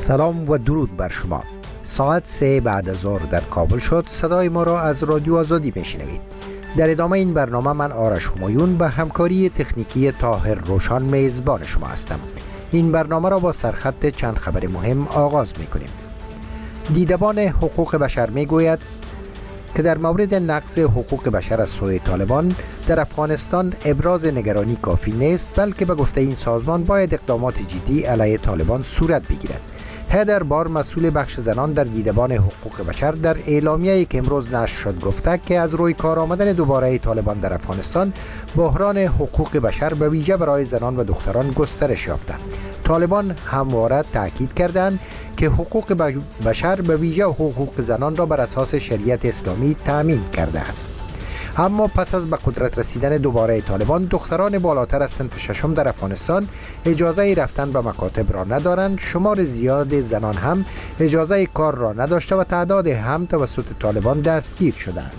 سلام و درود بر شما. ساعت 3 بعد از ظهر در کابل شد. صدای ما را از رادیو آزادی میشنوید. در ادامه این برنامه من آرش همایون به همکاری تکنیکی طاهر روشان میزبان شما هستم. این برنامه را با سرخط چند خبر مهم آغاز میکنیم. دیدبان حقوق بشر میگوید که در مورد نقض حقوق بشر از سوی طالبان در افغانستان ابراز نگرانی کافی نیست، بلکه به گفته این سازمان باید اقدامات جدی علیه طالبان صورت بگیرد. هدر بار، مسئول بخش زنان در دیدبان حقوق بشر، در اعلامیه‌ای که امروز نشر شد گفته که از روی کار آمدن دوباره طالبان در افغانستان بحران حقوق بشر به ویژه برای زنان و دختران گسترش یافته. طالبان همواره تاکید کردند که حقوق بشر به ویژه حقوق زنان را بر اساس شریعت اسلامی تامین کرده‌اند. اما پس از به قدرت رسیدن دوباره طالبان، دختران بالاتر از سن 6 در افغانستان اجازه رفتن به مکاتب را ندارند. شمار زیاد زنان هم اجازه کار را نداشته و تعداد هم توسط طالبان دستگیر شدند.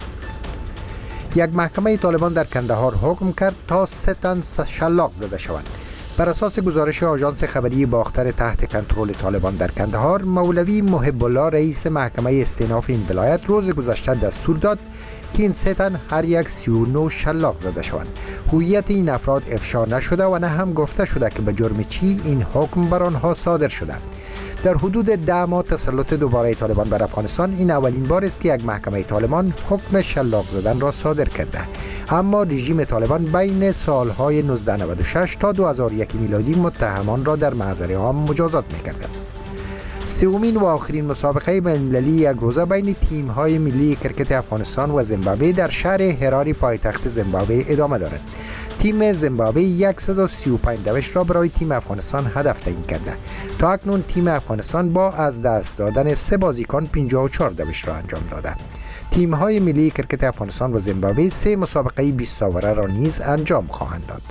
یک محکمه طالبان در کندهار حکم کرد تا 3 تن شلاق زده شوند. بر اساس گزارش آژانس خبری باختر تحت کنترل طالبان در کندهار، مولوی محب الله رئیس محکمه استئناف این ولایت روز گذشته دستور داد که این 3 تن هر یک 39 شلاق زده شوند. هویت این افراد افشا نشده و نه هم گفته شده که به جرم چی این حکم بر آنها صادر شده. در حدود 10 ماه تسلط دوباره طالبان بر افغانستان این اولین بار است که یک محکمه طالبان حکم شلاق زدن را صادر کرده. اما رژیم طالبان بین سالهای 1996 تا 2001 میلادی متهمان را در محضر عام مجازات می‌کرد. سومین و آخرین مسابقه بین‌المللی یک روزه بین تیم‌های ملی کرکت افغانستان و زیمبابوه در شهر هراری پایتخت زیمبابوه ادامه دارد. تیم زیمبابوه 135 دوش را برای تیم افغانستان هدف تعیین کرده. تا اکنون تیم افغانستان با از دست دادن 3 بازیکن 54 دوش را انجام داده. تیم‌های ملی کرکت افغانستان و زیمبابوه 3 مسابقه 20 اووره را نیز انجام خواهند داد.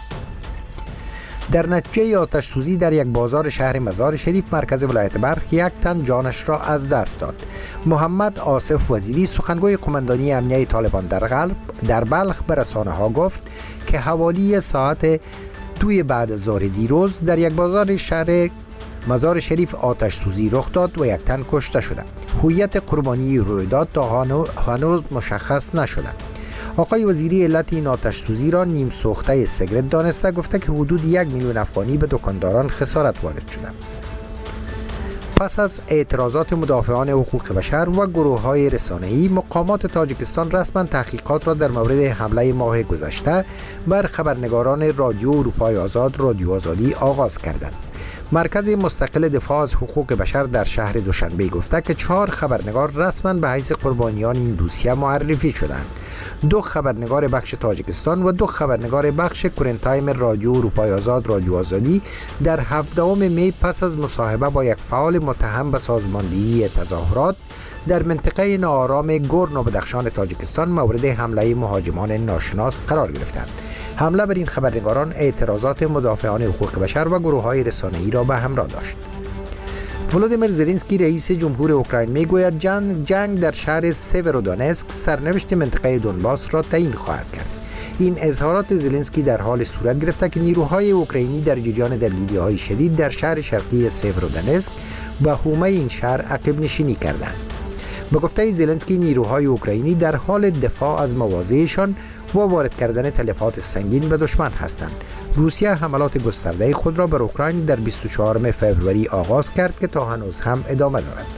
در نتیجه آتش سوزی در یک بازار شهر مزار شریف مرکز ولایت بلخ 1 تن جانش را از دست داد. محمد آصف وزیری سخنگوی قماندانی امنیه طالبان در بلخ به رسانه‌ها گفت که حوالی ساعت 2 بعد از ظهر دیروز در یک بازار شهر مزار شریف آتش سوزی رخ داد و 1 تن کشته شده. هویت قربانی رویداد تا هنوز مشخص نشده. آقای وزیری علت این آتش سوزی را نیم سوخته سیگرت دانسته، گفته که حدود 1 میلیون افغانی به دکانداران خسارت وارد شده. پس از اعتراضات مدافعان حقوق بشر و گروه‌های رسانه‌ای، مقامات تاجیکستان رسما تحقیقات را در مورد حمله ماه گذشته بر خبرنگاران رادیو اروپای آزاد رادیو آزادی آغاز کردند. مرکز مستقل دفاع از حقوق بشر در شهر دوشنبه گفته که 4 خبرنگار رسما به حیث قربانیان این دوسیه معرفی شدند. 2 خبرنگار بخش تاجیکستان و 2 خبرنگار بخش کرنت تایم رادیو اروپای آزاد رادیو آزادی در 17 می پس از مصاحبه با یک فعال متهم به سازماندهی تظاهرات در منطقه ناآرام گورن و بدخشان تاجیکستان مورد حمله مهاجمان ناشناس قرار گرفتند. حمله بر این خبرنگاران اعتراضات مدافعان حقوق بشر و گروه‌های رسانه‌ای را به همراه داشت. ولودیمیر زلنسکی رئیس جمهور اوکراین میگوید جنگ در شهر سیورودونسک سرنوشت منطقه دونباس را تعیین خواهد کرد. این اظهارات زلنسکی در حال صورت گرفته که نیروهای اوکراینی در جریان درگیری‌های شدید در شهر شرقی سیورودونسک و حومه این شهر عقب نشینی کردند. به گفته زلنسکی نیروهای اوکراینی در حال دفاع از مواضعشان و وارد کردن تلفات سنگین به دشمن هستند. روسیه حملات گسترده خود را بر اوکراین در 24 فوریه آغاز کرد که تا هنوز هم ادامه دارد.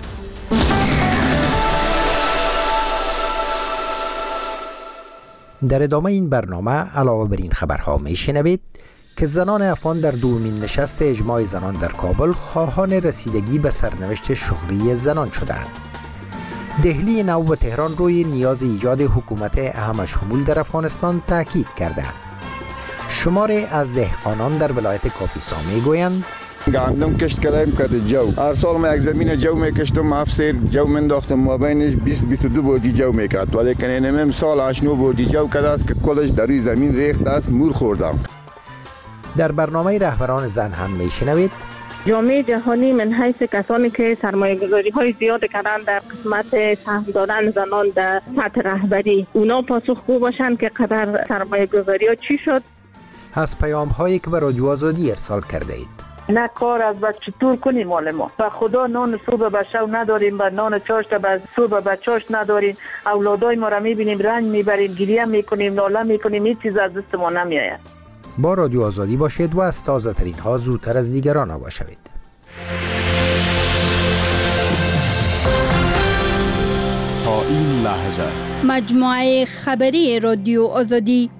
در ادامه این برنامه علاوه بر این خبرها میشنوید که زنان افغان در دومین نشست اجماع زنان در کابل خواهان رسیدگی به سرنوشت شغلی زنان شدند. دهلی نو و تهران روی نیاز ایجاد حکومت همشمول در افغانستان تاکید کرده. شماری از دهقانان در ولایت کاپیسا میگویند گندم کشت کردیم کرده جو. هر سال ما یک زمین جو میکشتم، 7 سیر جو منداختم، مابینش 20-22 بوجی جو میکرد. ولی کنیم امسال 8-9 بوجی جو کرده است که کلش در روی زمین ریخته است، مور خوردم. در برنامه رهبران زن هم میشنوید جامعه جهانی من حیث کسانی که سرمایه‌گذاری های زیاد کردن در قسمت سهم دادن زنان در سطح رهبری، اونا پاسخگو باشن که قدر سرمایه‌گذاری ها چی شد. از پیام هایی که به رادیو آزادی ارسال کرده اید نه کار از بس چطور کنیم مال ما و خدا نان صبح به شب نداریم و نان چاشت به صبح به چاشت نداریم. اولادای ما را میبینیم رنج میبریم، گریه میکنیم، ناله میکنیم، هیچ چیز از دست ما نمیآید. با رادیو آزادی باشید و از تازه ترین ها زودتر از دیگران آگاه شوید. تا این لحظه مجموعه خبری رادیو آزادی.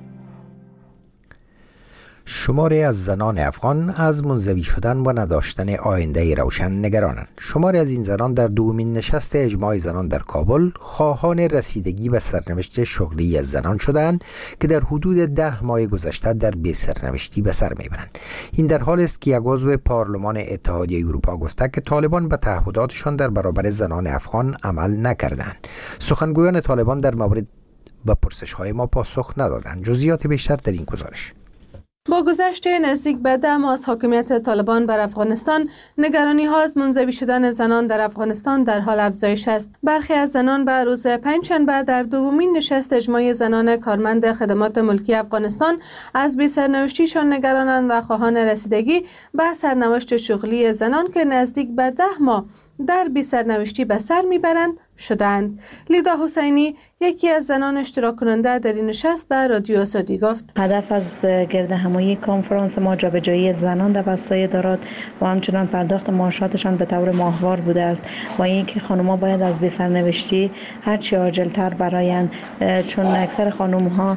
شماری از زنان افغان از منزوی شدن و نداشتن آینده روشن نگرانند. شماری از این زنان در دومین نشست اجماع زنان در کابل خواهان رسیدگی به سرنوشت شغلی زنان شدند که در حدود 10 ماه گذشته در بی سرنوشتی به سر میبرند. این در حال است که یک عضو پارلمان اتحادیه اروپا گفته که طالبان به تعهداتشان در برابر زنان افغان عمل نکردند. سخنگویان طالبان در مورد به پرسش‌های ما پاسخ ندادند. جزئیات بیشتر در این گزارش. با گذشت نزدیک به 10 ماه از حاکمیت طالبان بر افغانستان، نگرانی ها از منزوی شدن زنان در افغانستان در حال افزایش است. برخی از زنان به روز پنجشنبه در دومین نشست اجماع زنان کارمند خدمات ملکی افغانستان از بی سرنوشتیشان نگرانند و خواهان رسیدگی به سرنوشت شغلی زنان که نزدیک به 10 ماه در بی سرنوشتی به سر میبرند شدند. لیدا حسینی یکی از زنان اشتراک کننده در این نشست به رادیو آزادی گفت هدف از گرد همایی کنفرانس ما جابجایی زنان در بستای ادارات و همچنان پرداخت معاشاتشان به طور ماهوار بوده است و اینکه خانم‌ها باید از بی سرنوشتی هرچی عاجل‌تر برآیند، چون اکثر خانم‌ها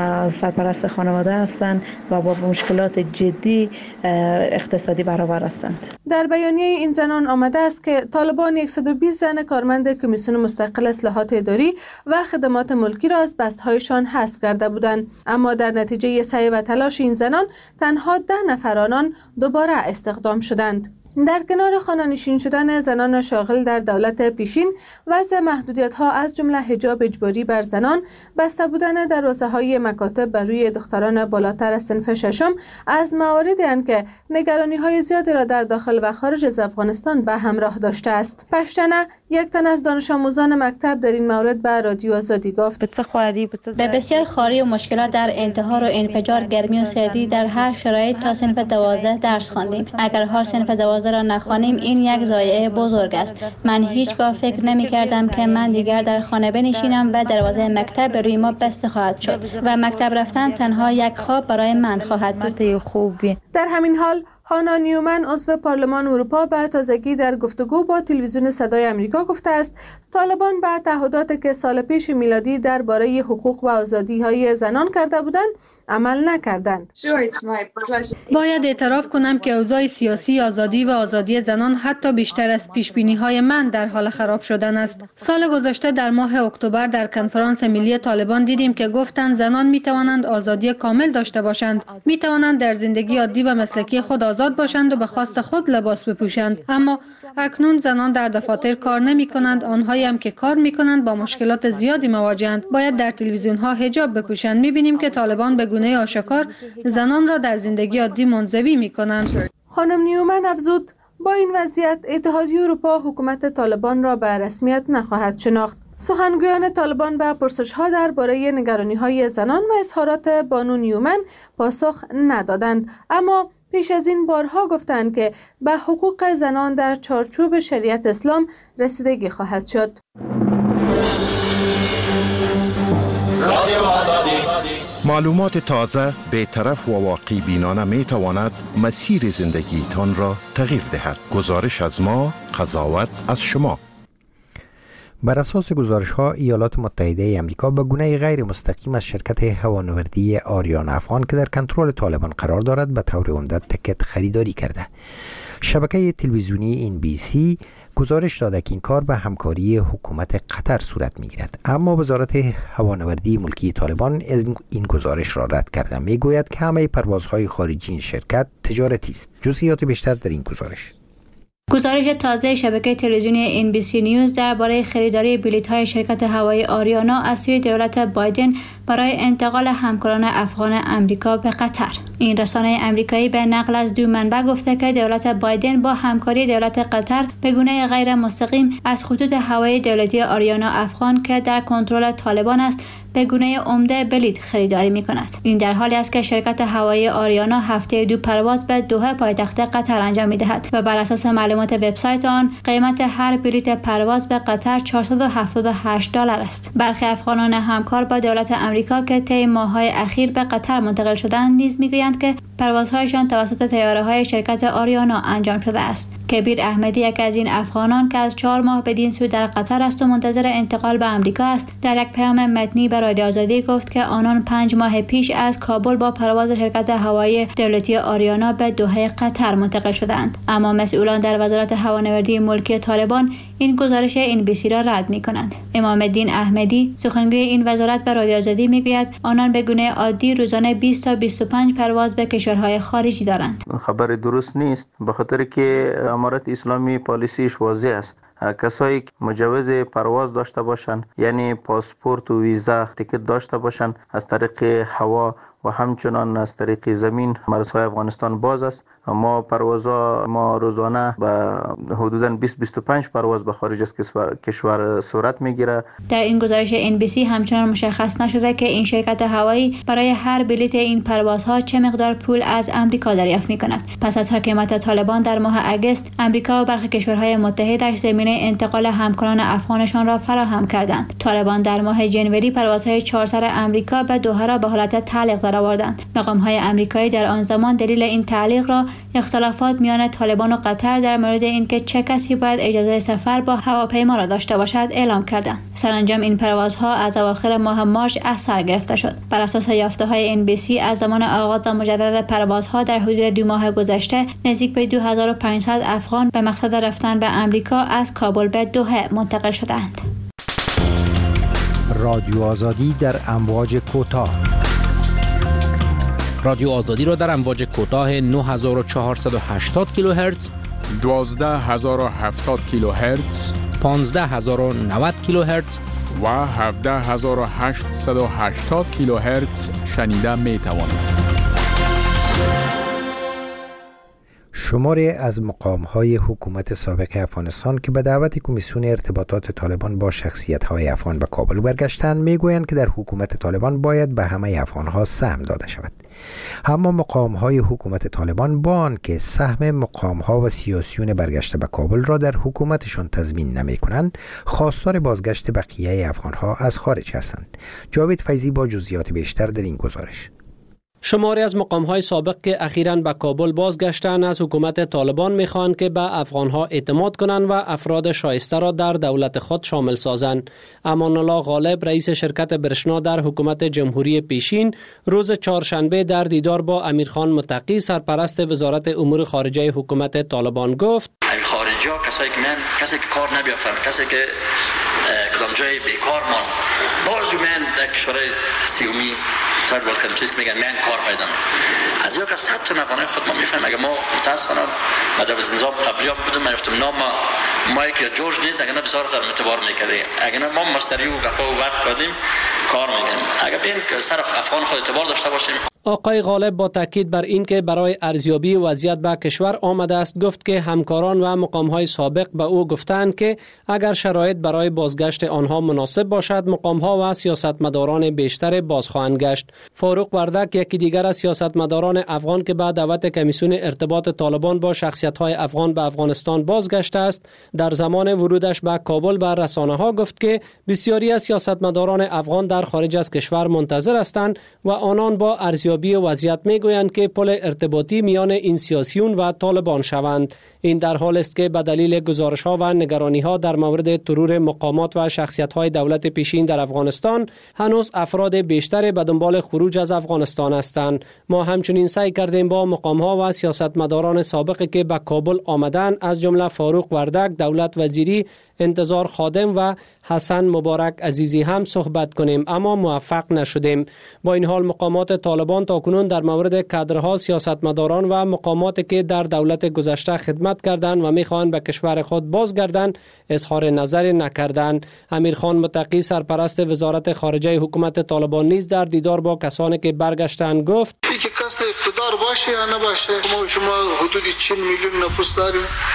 سرپرست خانواده هستند و با مشکلات جدی اقتصادی برابر هستند. در بیانیه این زنان آمده است که طالبان 120 زن کارمند کمیسیون مستقل اصلاحات اداری و خدمات ملکی را از بستهایشان حذف کرده بودند، اما در نتیجه سعی و تلاش این زنان تنها 10 نفر آنان دوباره استخدام شدند. در کنار خانه‌نشین شدن زنان شاغل در دولت پیشین، وضع محدودیت‌ها از جمله حجاب اجباری بر زنان، بسته بودن دروازه‌های مکاتب بر روی دختران بالاتر از صنف ششم از مواردی اند که نگرانی‌های زیادی را در داخل و خارج از افغانستان به همراه داشته است. پشتنه یک تن از دانش آموزان مکتب در این مورد به رادیو آزادی گفت به بسیار خواری و مشکلات در انتحار و انفجار، گرمی و سردی در هر شرایط تا صنف 12 درس خواندیم. اگر هر صنف 12 را نخوانیم این یک ضایعه بزرگ است. من هیچگاه فکر نمی کردم که من دیگر در خانه بنشینم و دروازه مکتب به روی ما بسته خواهد شد و مکتب رفتن تنها یک خواب برای من خواهد بود. در همین حال هانا نیومن عضو پارلمان اروپا به تازگی در گفتگو با تلویزیون صدای آمریکا گفته است طالبان به تعهداتی که سال پیش میلادی درباره حقوق و آزادی‌های زنان کرده بودند عمل نکردند. باید اعتراف کنم که اوضاع سیاسی، آزادی و آزادی زنان حتی بیشتر از پیشبینی‌های من در حال خراب شدن است. سال گذشته در ماه اکتبر در کنفرانس ملی طالبان دیدیم که گفتند زنان می‌توانند آزادی کامل داشته باشند، می‌توانند در زندگی عادی و مسلکی خود آزاد باشند و به خواست خود لباس بپوشند. اما اکنون زنان در دفاتر کار نمی‌کنند، آنهایی هم که کار می‌کنند با مشکلات زیادی مواجه‌اند. باید در تلویزیون‌ها حجاب بپوشند. می‌بینیم که طالبان به گونه آشکار زنان را در زندگی عادی منزوی می‌کنند. خانم نیومن افزود با این وضعیت اتحادیه اروپا حکومت طالبان را به رسمیت نخواهد شناخت. سخنگویان طالبان به پرسش‌ها درباره نگرانی‌های زنان و اظهارات بانو نیومن پاسخ ندادند، اما پیش از این بارها گفتند که به حقوق زنان در چارچوب شریعت اسلام رسیدگی خواهد شد. معلومات تازه، بی‌طرف و واقع بینانه می تواند مسیر زندگیتان را تغییر دهد. گزارش از ما، قضاوت از شما. بر اساس گزارش‌ها ایالات متحده آمریکا به گونه غیر مستقیم از شرکت هوانوردی آریانا افغان که در کنترل طالبان قرار دارد به طور عمده تکت خریداری کرده. شبکه تلویزیونی NBC گزارش داده که این کار به همکاری حکومت قطر صورت می‌گیرد، اما وزارت هوانوردی ملکی طالبان این گزارش را رد کرده. می‌گوید که همه پروازهای خارجی این شرکت تجارتی است. جزئیات بیشتر در این گزارش. گزارش تازه شبکه تلویزیونی NBC نیوز درباره خریداری بلیط‌های شرکت هوایی آریانا از سوی دولت بایدن برای انتقال همکاران افغان آمریکا به قطر. این رسانه آمریکایی به نقل از دو منبع گفته که دولت بایدن با همکاری دولت قطر به گونه غیر مستقیم از خطوط هوایی دولتی آریانا افغان که در کنترل طالبان است به گونه عمده بلیط خریداری می‌کند. این در حالی است که شرکت هوایی آریانا هفته 2 پرواز به دوحه پایتخت قطر انجام می‌دهد و بر اساس معلومات وبسایت آن قیمت هر بلیط پرواز به قطر $478 است. برخی افغانان همکار با دولت آمریکا که طی ماه‌های اخیر به قطر منتقل شدند نیز می‌گویند که پروازهایشان توسط طیاره‌های شرکت آریانا انجام شده است. کبیر احمدی، یک از این افغانان که از 4 ماه بدین سو در قطر است و منتظر انتقال به آمریکا است، در یک پیام متنی به رادیو آزادی گفت که آنان 5 ماه پیش از کابل با پرواز شرکت هوایی دولتی آریانا به دوحه قطر منتقل شدند. اما مسئولان در وزارت هوانوردی ملکی طالبان این گزارش NBC را رد می‌کنند. امام الدین احمدی، سخنگوی این وزارت، به رادیو آزادی می‌گوید آنان به گونه عادی روزانه 20 تا 25 پرواز به کشورهای خارجی دارند. خبر درست نیست، به خاطر که امارت اسلامی پالیسیش واضح است. کسایی که مجوز پرواز داشته باشند، یعنی پاسپورت و ویزا تیکت داشته باشند، از طریق هوا و همچنان از طریق زمین مرزهای افغانستان باز است. ما روزانه به حدوداً 20-25 پرواز به خارج از کشور صورت میگیره. در این گزارش NBC همچنان مشخص نشده که این شرکت هوایی برای هر بلیط این پروازها چه مقدار پول از آمریکا دریافت میکند. پس از حکومت طالبان در ماه اگست، آمریکا و برخی کشورهای متحدش زمینه انتقال همکاران افغانشان را فراهم کردند. طالبان در ماه جنوری پروازهای چارتر آمریکا به دوحه را به حالت تعلیق درآوردند. مقام‌های آمریکایی در آن زمان دلیل این تعلیق را اختلافات میان طالبان و قطر در مورد اینکه چه کسی باید اجازه سفر با هواپیما را داشته باشد اعلام کردند. سرانجام این پروازها از اواخر ماه مارس از سر گرفته شد. بر اساس یافته‌های NBC از زمان آغاز مجدد پروازها در حدود 2 ماه گذشته نزدیک به 2500 افغان به مقصد رفتن به آمریکا از کابل به دوحه منتقل شدند. رادیو آزادی در امواج کوتاه. رادیو آزادی را در امواج کوتاه 9480 کیلوهرتز، 12070 کیلوهرتز، 15090 کیلوهرتز و 17880 کیلوهرتز شنیده می توانید. شماری از مقام‌های حکومت سابق افغانستان که به دعوت کمیسیون ارتباطات طالبان با شخصیت‌های افغان به کابل برگشتند میگویند که در حکومت طالبان باید به همه افغان‌ها سهم داده شود. اما مقام‌های حکومت طالبان با آنکه سهم مقام‌ها و سیاسیون برگشته به کابل را در حکومتشان تضمین نمی‌کنند، خواستار بازگشت بقیه افغان‌ها از خارج هستند. جاوید فیضی با جزئیات بیشتر در این گزارش. شماری از مقام‌های سابق که اخیراً به کابل بازگشتند از حکومت طالبان می‌خواهند که به افغان‌ها اعتماد کنند و افراد شایسته را در دولت خود شامل سازند. امان الله غالب، رئیس شرکت برشنا در حکومت جمهوری پیشین، روز چهارشنبه در دیدار با امیرخان متقی، سرپرست وزارت امور خارجه حکومت طالبان گفت: خارجی‌ها کسایی که کسی که کار نمی‌یافتند، کسی که کدام جای بیکار ماند، باز من در کشورهای سیومی ترد ورلد کانتریز میگن من کار پیدا از یا که 100 تا افغانی خود ما میفهمیم. اگه ما متاسفانه ما در نظام قبلی بودیم، من گفتم نام مایک یا جورج نیست، اگه نه بسیار سر اعتبار میکردیم، اگه نه ما مستری و گپا و وقت کردیم کار میکنیم. اگه بین سر افغان خود اعتبار داشته باشیم. آقای غالب با تاکید بر این که برای ارزیابی وضعیت به کشور آمده است، گفت که همکاران و مقام‌های سابق به او گفتند که اگر شرایط برای بازگشت آنها مناسب باشد، مقام‌ها و سیاستمداران بیشتر باز خواهند گشت. فاروق وردک، یکی دیگر از سیاستمداران افغان که به دعوت کمیسیون ارتباط طالبان با شخصیت‌های افغان به افغانستان بازگشته است، در زمان ورودش به کابل به رسانه‌ها گفت که بسیاری از سیاستمداران افغان در خارج از کشور منتظر هستند و آنان با ارزیابی وضعیت میگویند که پل ارتباطی میان این سیاسیون و طالبان شوند. این در حال است که به دلیل گزارش‌ها و نگرانی‌ها در مورد ترور مقامات و شخصیت‌های دولت پیشین در افغانستان، هنوز افراد بیشتر به دنبال خروج از افغانستان هستند. ما همچنین سعی کردیم با مقام‌ها و سیاستمداران سابقی که به کابل آمدند، از جمله فاروق وردک، دولت وزیری، انتظار خادم و حسن مبارک عزیزی هم صحبت کنیم، اما موفق نشدیم. با این حال مقامات طالبان تاکنون در مورد کادرها، سیاستمداران و مقاماتی که در دولت گذشته خدمت کردند و می‌خواهند به کشور خود بازگردند اظهار نظر نکردند. امیرخان متقی، سرپرست وزارت خارجه حکومت طالبان، نیز در دیدار با کسانی که برگشتند گفت: که کس اقتدار باشه یا نباشه، شما حدود 40 میلیون نفوس داریم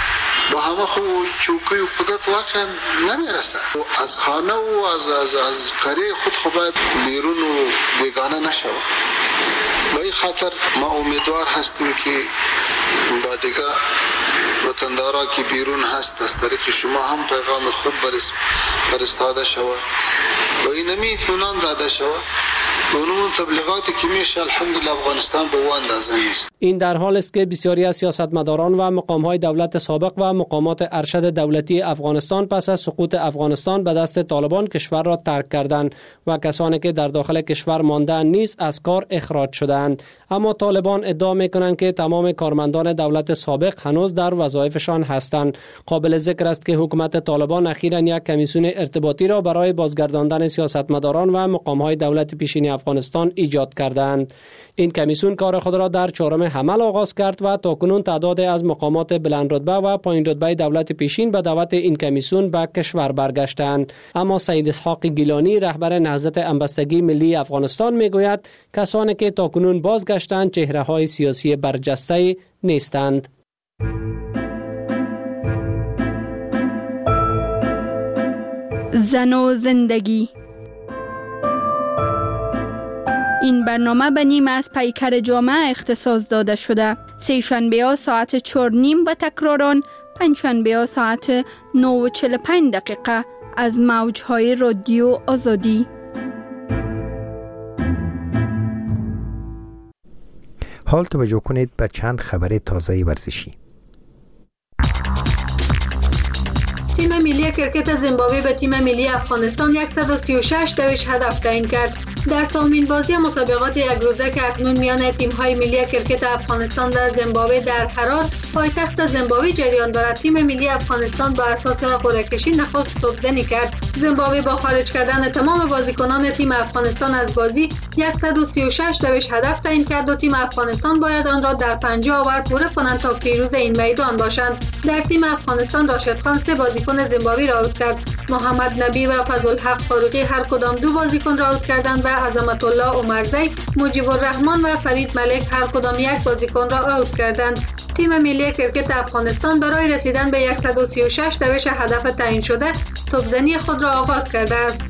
با همه خو چوکی و قدرت واقعا نمیرسه. از خانه و از قریه خود خو باید بیرون و بیگانه نشود. به این خاطر ما امیدوار هستیم که با دیگه وطندارا که بیرون هست از طریق شما هم پیغام خود فرستاده شود و این همی اطمینان داده شود که اونمون تبلیغاتی که میشه الحمدلله افغانستان به اون اندازه نیست. این در حال است که بسیاری از سیاستمداران و مقام‌های دولت سابق و مقامات ارشد دولتی افغانستان پس از سقوط افغانستان به دست طالبان کشور را ترک کردند و کسانی که در داخل کشور ماندند نیز از کار اخراج شدند. اما طالبان ادعا می‌کنند که تمام کارمندان دولت سابق هنوز در وظایفشان هستند. قابل ذکر است که حکومت طالبان اخیراً یک کمیسیون ارتباطی را برای بازگرداندن سیاستمداران و مقام‌های دولت پیشین افغانستان ایجاد کردند. این کمیسیون کار خود را در چهارم حمل آغاز کرد و تاکنون تعداد از مقامات بلند رتبه و پایین رتبه دولت پیشین به دعوت این کمیسیون به کشور برگشتند. اما سید اسحاق گیلانی رهبر نهضت همبستگی ملی افغانستان میگوید کسانی که تاکنون بازگشتند چهره‌های سیاسی برجسته نیستند. زن و زندگی. این برنامه به نیم از پیکر جامعه اختصاص داده شده. سه شنبه‌ها ساعت 4:30 و تکراران پنجشنبه‌ها ساعت 9:45 از موج‌های رادیو آزادی. حال توجه کنید به چند خبر تازه ورزشی. تیم ملی کرکت زیمبابوه به تیم ملی افغانستان 136 دوش هدف تعیین کرد. در سومین بازی مسابقات یک روزه که اکنون میان تیم‌های ملی کرکت افغانستان و زیمبابوه در هرات پایتخت زیمبابوه جریان دارد، تیم ملی افغانستان با اساس قرعه‌کشی نخست توپ‌زنی کرد. زیمبابوه با خارج کردن تمام بازیکنان تیم افغانستان از بازی 136 دوش هدف تعیین کرد و تیم افغانستان باید آن را در 50 اوور پوره کنند تا پیروز این میدان باشند. در تیم افغانستان راشد خان 3 بازیکن زیمبابوه را اوت کرد. محمد نبی و فضل‌الحق فاروقی هر کدام 2 بازیکن را اوت کردند و عظمت الله عمرزی، مجیب الرحمن و فرید ملک هر کدام 1 بازیکن را اوت کردند. تیم ملی کرکت افغانستان برای رسیدن به 136 دوش هدف تعیین شده توپزنی خود را آغاز کرده است.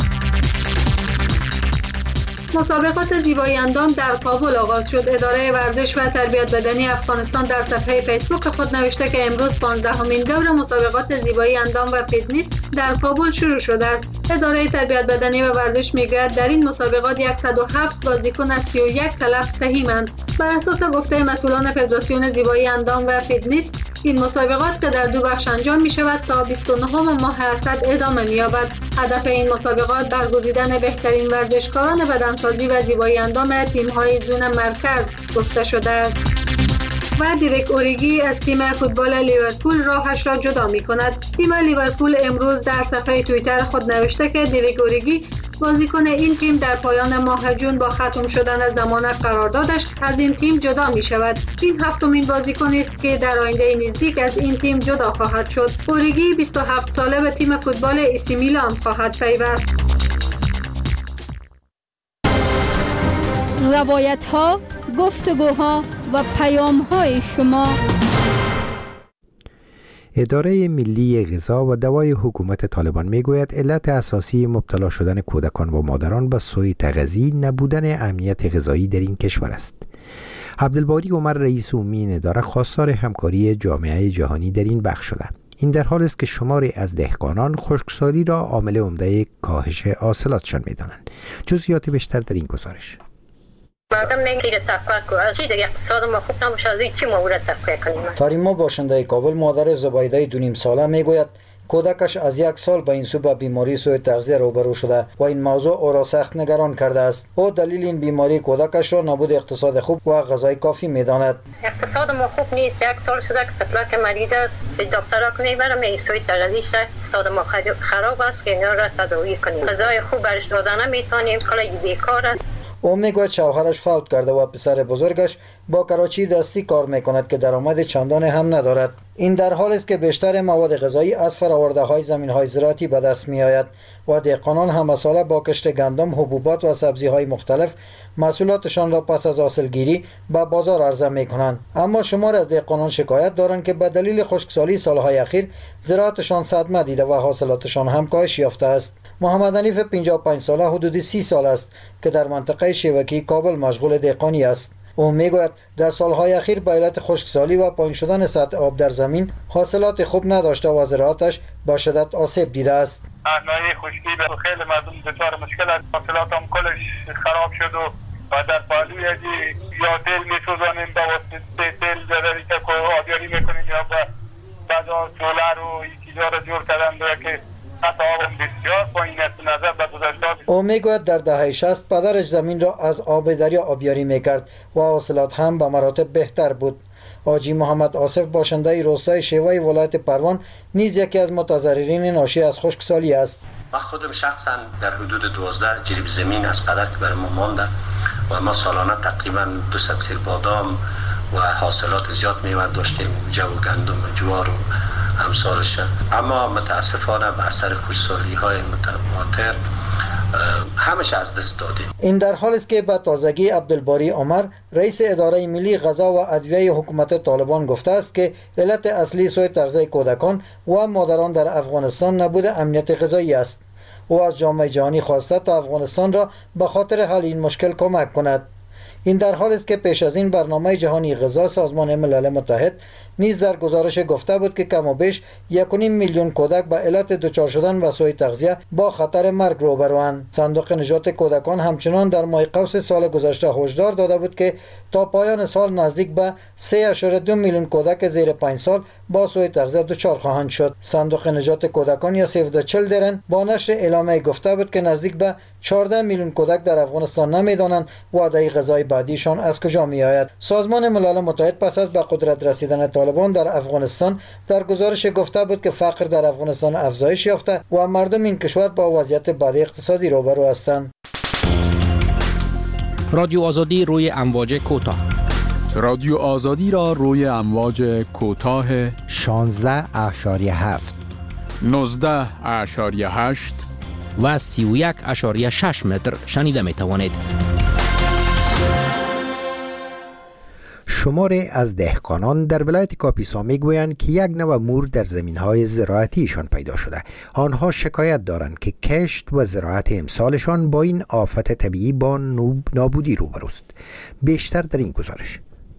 مسابقات زیبایی اندام در کابل آغاز شد. اداره ورزش و تربیت بدنی افغانستان در صفحه فیسبوک خود نوشته که امروز 15مین دور مسابقات زیبایی اندام و فیتنس در کابل شروع شده است. اداره تربیت بدنی و ورزش میگوید در این مسابقات 107 بازیکن از 31 کلف سهیمند. بر اساس گفته مسئولان فدراسیون زیبایی اندام و فیتنس، این مسابقات که در 2 بخش انجام می شود تا 29 ماه اسد ادامه می یابد. هدف این مسابقات برگزیدن بهترین ورزشکاران بدنسازی و زیبایی اندام تیم‌های زون مرکز گفته شده است. و دیوک اوریگی از تیم فوتبال لیورپول راهش را جدا می کند. تیم لیورپول امروز در صفحه توییتر خود نوشته که دیوک اوریگی بازیکن این تیم در پایان ماه جون با ختم شدن زمان قراردادش از این تیم جدا می شود. این 7مین بازیکن است که در آینده نزدیک از این تیم جدا خواهد شد. اوریگی 27 ساله به تیم فوتبال ایسی میلان خواهد پیوست. روایت ها، گفتگوها و پیام های شما. اداره ملی غذا و دوای حکومت طالبان میگوید علت اساسی مبتلا شدن کودکان و مادران به سوء تغذیه نبودن امنیت غذایی در این کشور است. عبدالباری عمر رئیس عمومی این اداره خواستار همکاری جامعه جهانی در این بخش شده. این در حالی است که شماری از دهقانان خشکسالی را عامل عمده کاهش حاصلاتشان می‌دانند. جزئیات بیشتر در این گزارش. مردم نمیگه تفکر از چی دیگه اقتصاد ما خوب نمیشه، از چی ما باید تفکر کنیم. فاریما باشنده کابل مادر زبیده 2.5 ساله میگوید کودکش از 1 سال به این سو به بیماری سوء تغذیه روبرو شده و این موضوع او را سخت نگران کرده است. او دلیل این بیماری کودکش را نبود اقتصاد خوب و غذای کافی میداند. اقتصاد ما خوب نیست. 1 سال شده که طفلک مریض به دکترها که میبرم میگه سوء تغذیه شده، اقتصاد ما خراب است که اینا را تداوی کنیم. غذای خوب برش دادن نمیتونیم، خیلی بیکاره. او میگوید شوهرش فوت کرده و پسر بزرگش با کراچی دستی کار میکند که درآمد چندانی هم ندارد. این در حالی است که بیشتر مواد غذایی از فرآورده‌های زمین‌های زراعتی به دست می‌آید و دهقانان هم ساله با کشت گندم، حبوبات و سبزی‌های مختلف محصولاتشان را پس از حاصلگیری به بازار عرضه می‌کنند. اما شمار از دهقانان شکایت دارند که به دلیل خشکسالی سال‌های اخیر زراعتشان صدمه دیده و حاصلاتشان هم کاهش یافته است. محمد حنیف 55 ساله حدود 30 سال است که در منطقه شیوکی کابل مشغول دهقانی است. او میگوید در سالهای اخیر به علت خشکسالی و پایین شدن سطح آب در زمین حاصلات خوب نداشته و زراعتش با شدت آسیب دیده است. ناحیه خشکی و خیلی مردم دچار مشکل است. حاصلات هم کلش خراب شد و در پهلوی یا تیل میسوزانیم با واسطه تیل جداری که آبیاری میکنیم یا بعضا سولر و این چیزا را جور کردن که او میگوید در دهه 60 پدرش زمین را از آب دریا آبیاری میکرد و حاصلات هم به مراتب بهتر بود. حاجی محمد آصف باشنده روستای شیوای ولایت پروان نیز یکی از متضررین ناشی از خشکسالی است. من خودم شخصا در حدود 12 جریب زمین از پدر که بر ما مانده و ما سالانه تقریبا 200 سیر بادام و حاصلات زیاد میوه داشتیم، جو گندم و جوار و امثالش، اما متاسفانه به اثر خشکسالی های متواتر همش از دست دادیم. این در حالی است که به تازگی عبدالباری عمر رئیس اداره ملی غذا و ادویه حکومت طالبان گفته است که علت اصلی سوء تغذیه کودکان و مادران در افغانستان نبود امنیت غذایی است. او از جامعه جهانی خواسته تا افغانستان را به خاطر حل این مشکل کمک کند. این در حالی است که پیش از این برنامه جهانی غذا سازمان ملل متحد نیز در گزارش گفته بود که کم و بیش 1.5 میلیون کودک به علت دچار شدن و سوء تغذیه با خطر مرگ روبروند. صندوق نجات کودکان همچنان در ماه قوس سال گذشته هشدار داده بود که تا پایان سال نزدیک به 3.2 میلیون کودک زیر 5 سال با سوء تغذیه دچار خواهند شد. صندوق نجات کودکان یا سیو د چیلدرن با نشر اعلامیه گفته بود که نزدیک به 14 میلیون کودک در افغانستان نمیدانند وعده غذای بعدیشان از کجا می آید. سازمان ملل متحد پس از به قدرت رسیدن طالبان در افغانستان در گزارش گفته بود که فقر در افغانستان افزایش یافته و مردم این کشور با وضعیت بد اقتصادی روبرو هستند. رادیو آزادی روی امواج کوتاه. رادیو آزادی را روی امواج کوتاه 16.7 19.8 و 31.6 متر شنیده می توانید. شماری از دهقانان در ولایت کاپیسا میگویند که یک نوع مور در زمینهای زراعتیشان پیدا شده. آنها شکایت دارند که کشت و زراعت امسالشان با این آفت طبیعی با نابودی روبروست. بیشتر در این گزارش.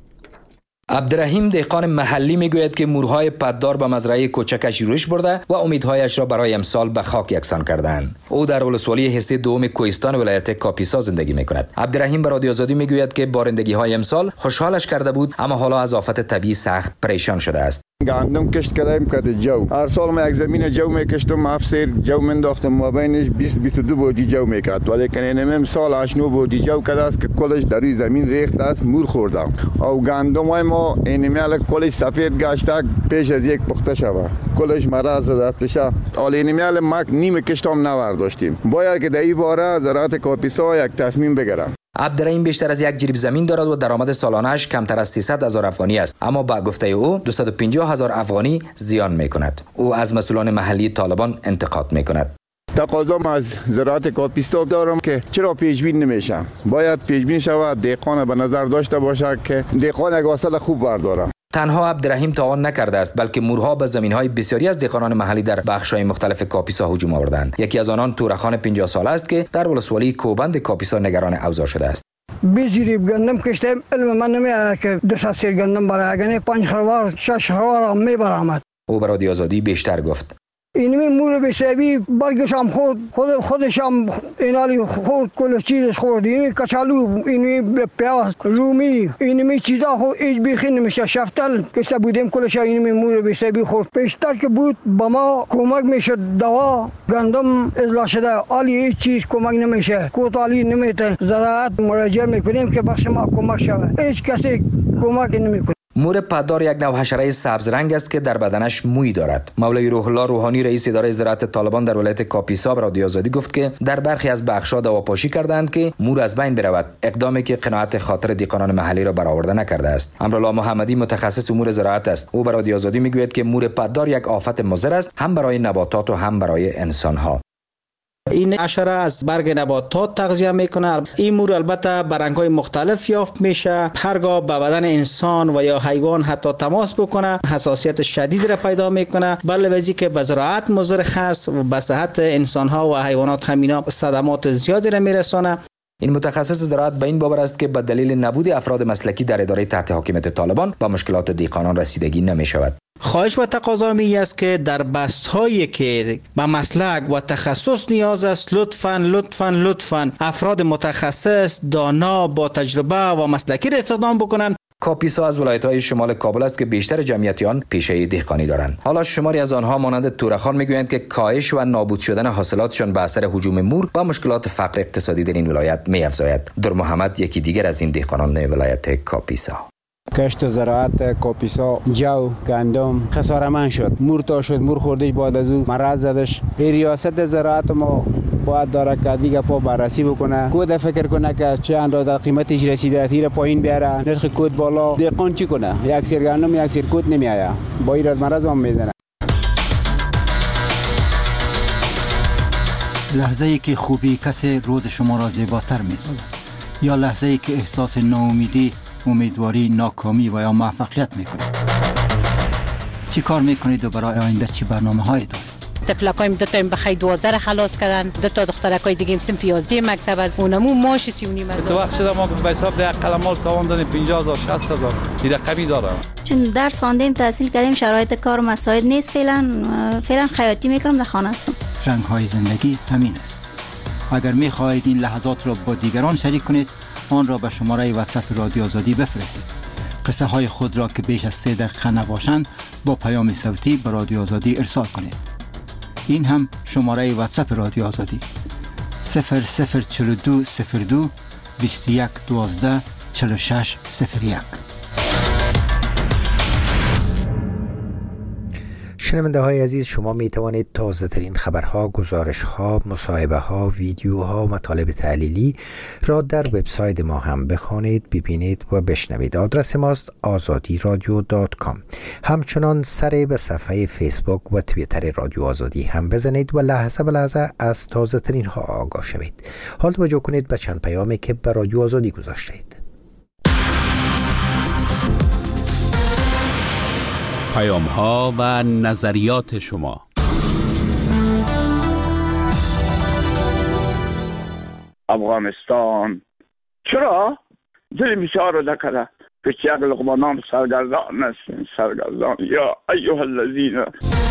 عبدالرحیم دهقان محلی میگوید که مورهای پددار به مزرعه کوچکش روش برده و امیدهایش را برای امسال به خاک یکسان کردند. او در ولسوالی حصه دوم کوهستان ولایت کاپیسا زندگی میکند. عبدالرحیم به رادیو آزادی میگوید که بارندگی های امسال خوشحالش کرده بود، اما حالا از آفت طبیعی سخت پریشان شده است. گندم کشت کردیم که جو هر سال ما یک زمین جو میکشتم، 7 سیر جو منداختم، مابینش 20-22 بوجی جو میکرد، ولی که این سال 8-9 بوجی جو کرده است که کلش در روی زمین ریخت است، مور خورده او گندم های ما اینمیال کلش سفید گشته پیش از یک پخته شود، کلش مرض دستشه. حالا اینمیال ما نیم کشتم نورداشتیم. باید که در این باره زراعت کاپیسا یک تصمیم بگیره. عبدالرحیم بیشتر از یک جریب زمین دارد و درآمد سالانه‌اش کمتر از 300,000 افغانی است، اما با گفته او 250,000 افغانی زیان می‌کند. او از مسئولان محلی طالبان انتقاد می‌کند. تقاضام از زراعت کاپیسا دارم که چرا پیشبین نمیشه؟ باید پیشبین شود، دهقان به نظر داشته باشه که دهقان یک حاصل خوب برداره. تنها عبدالرحیم توان نکرده است، بلکه مورها به زمین‌های بسیاری از دهقانان محلی در بخش‌های مختلف کاپیسا هجوم آوردند. یکی از آنان تورخان 50 ساله است که در ولسوالی کوبند کاپیسا نگران اوضاع شده است. بیزیری گندم کشتم، علم من نمیاد که 200 سیر گندم برای اگه 5 خروار 6 خروار هم میبرامد. او برای رادیو آزادی بیشتر گفت. اینمی مور بسیبی برگش هم خودش هم اینالی خورد، کل چیزش خورد، اینمی کچالو، اینمی پیاز، رومی، اینمی چیزا خود ایج بیخی نمیشه. شفتل کشته بودیم کلش اینمی مور بسیبی خورد. پیشتر که بود با ما کمک میشد، دوا گندم اصلاح شده، عالی هیچ چیز کمک نمیشه، کوتالی نمیته. زراعت مراجعه میکنیم که بخش ما کمک شود، هیچ کسی کمک نمیکنه. مور پدار یک نوع حشره سبز رنگ است که در بدنش موی دارد. مولوی روح الله روحانی رئیس اداره زراعت طالبان در ولایت کاپیسا به رادیو آزادی گفت که در برخی از بخش‌ها دواپاشی کردند که مور از بین برود، اقدامی که قناعت خاطر دیقانان محلی را برآورده نکرده است. امرالله محمدی متخصص امور زراعت است. او به رادیو آزادی میگوید که مور پدار یک آفت مضر است، هم برای نباتات و هم برای انسان‌ها. این حشره از برگ نباتات تغذیه میکنه. این مور البته به رنگ‌های مختلف یافت میشه. هرگاه به بدن انسان و یا حیوان حتی تماس بکنه حساسیت شدید را پیدا میکنه. علاوه بر که به زراعت مضر است و به صحت انسان‌ها و حیوانات همینا صدمات زیادی را میرسونه. این متخصص زراعت به این باور است که به دلیل نبود افراد مسلکی در اداره تحت حاکمیت طالبان به مشکلات دیقانان رسیدگی نمی شود. خواهش و تقاضا می است که در بست‌هایی که به مسلک و تخصص نیاز است لطفاً افراد متخصص دانا با تجربه و مسلکی را استخدام بکنند. کاپیسا از ولایت‌های شمال کابل است که بیشتر جمعیت آن پیشه دهقانی دارند. حالا شماری از آنها مانند تورخان میگویند که کاهش و نابود شدن حاصلاتشان به اثر هجوم مور و مشکلات فقر اقتصادی در این ولایت می‌افزاید. در محمد یکی دیگر از این دهقانان ولایت کاپیسا. کشت و زراعت کاپیسا جو گندم خساره‌مند شد. مور تا شد، مور خوردش، بعد از او مرض زدش. ریاست زراعت ما باید داره که دیگه پا بررسی بکنه، کود فکر کنه که چه اندازه قیمتش رسیده، تیر پایین بیاره، نرخ کود بالا. دهقان چی کنه؟ یک سیر گندم یک سیر کود نمیآید، با این مرض هم میزنه. لحظه‌ای که خوبی کسی روز شما را زیباتر می‌سازد، یا لحظه‌ای که احساس ناامیدی، امیدواری، ناکامی و یا موفقیت میکنید. چی کار میکنید و برای آینده چی برنامه‌هایی دارید؟ تفلکایم دو تا بخیر 12 خلاص کردن، دو تا دخترکای دیگه صنف 11 مکتب از اونمو ماش 39 هزار. تو وقت شده ما به حساب ده قلمال تاوان دادیم 50000 60000 این رقمی داره. چون درس خواندیم تحصیل کردیم شرایط کار مساعد نیست، فعلا خیاطی میکنم در خانه هستم. رنگ‌های زندگی همین است. اگر می‌خواهید این لحظات را با دیگران شریک کنید، آن را به شماره واتساپ رادیو آزادی بفرستید. قصه های خود را که بیش از 3 دقیقه نباشند با پیام صوتی به رادیو آزادی ارسال کنید. این هم شماره واتساپ رادیو آزادی 004202 21 12 46 01. شنونده های عزیز، شما می توانید تازه ترین خبرها، گزارش ها، مصاحبه ها، ویدیوها و مطالب تحلیلی را در وبسایت ما هم بخوانید، ببینید و بشنوید. آدرس ماست azadiradio.com. همچنان سر به صفحه فیسبوک و توییتر رادیو آزادی هم بزنید و لحظه به لحظه از تازه ترین ها آگاه شوید. حال توجه کنید به چند پیامی که به رادیو آزادی گذاشتید. پیام ها و نظریات شما. افغانستان چرا دل بسیار رو دکره که یک لقمه نام سرگردان است. سرگردان یا ایها الذین.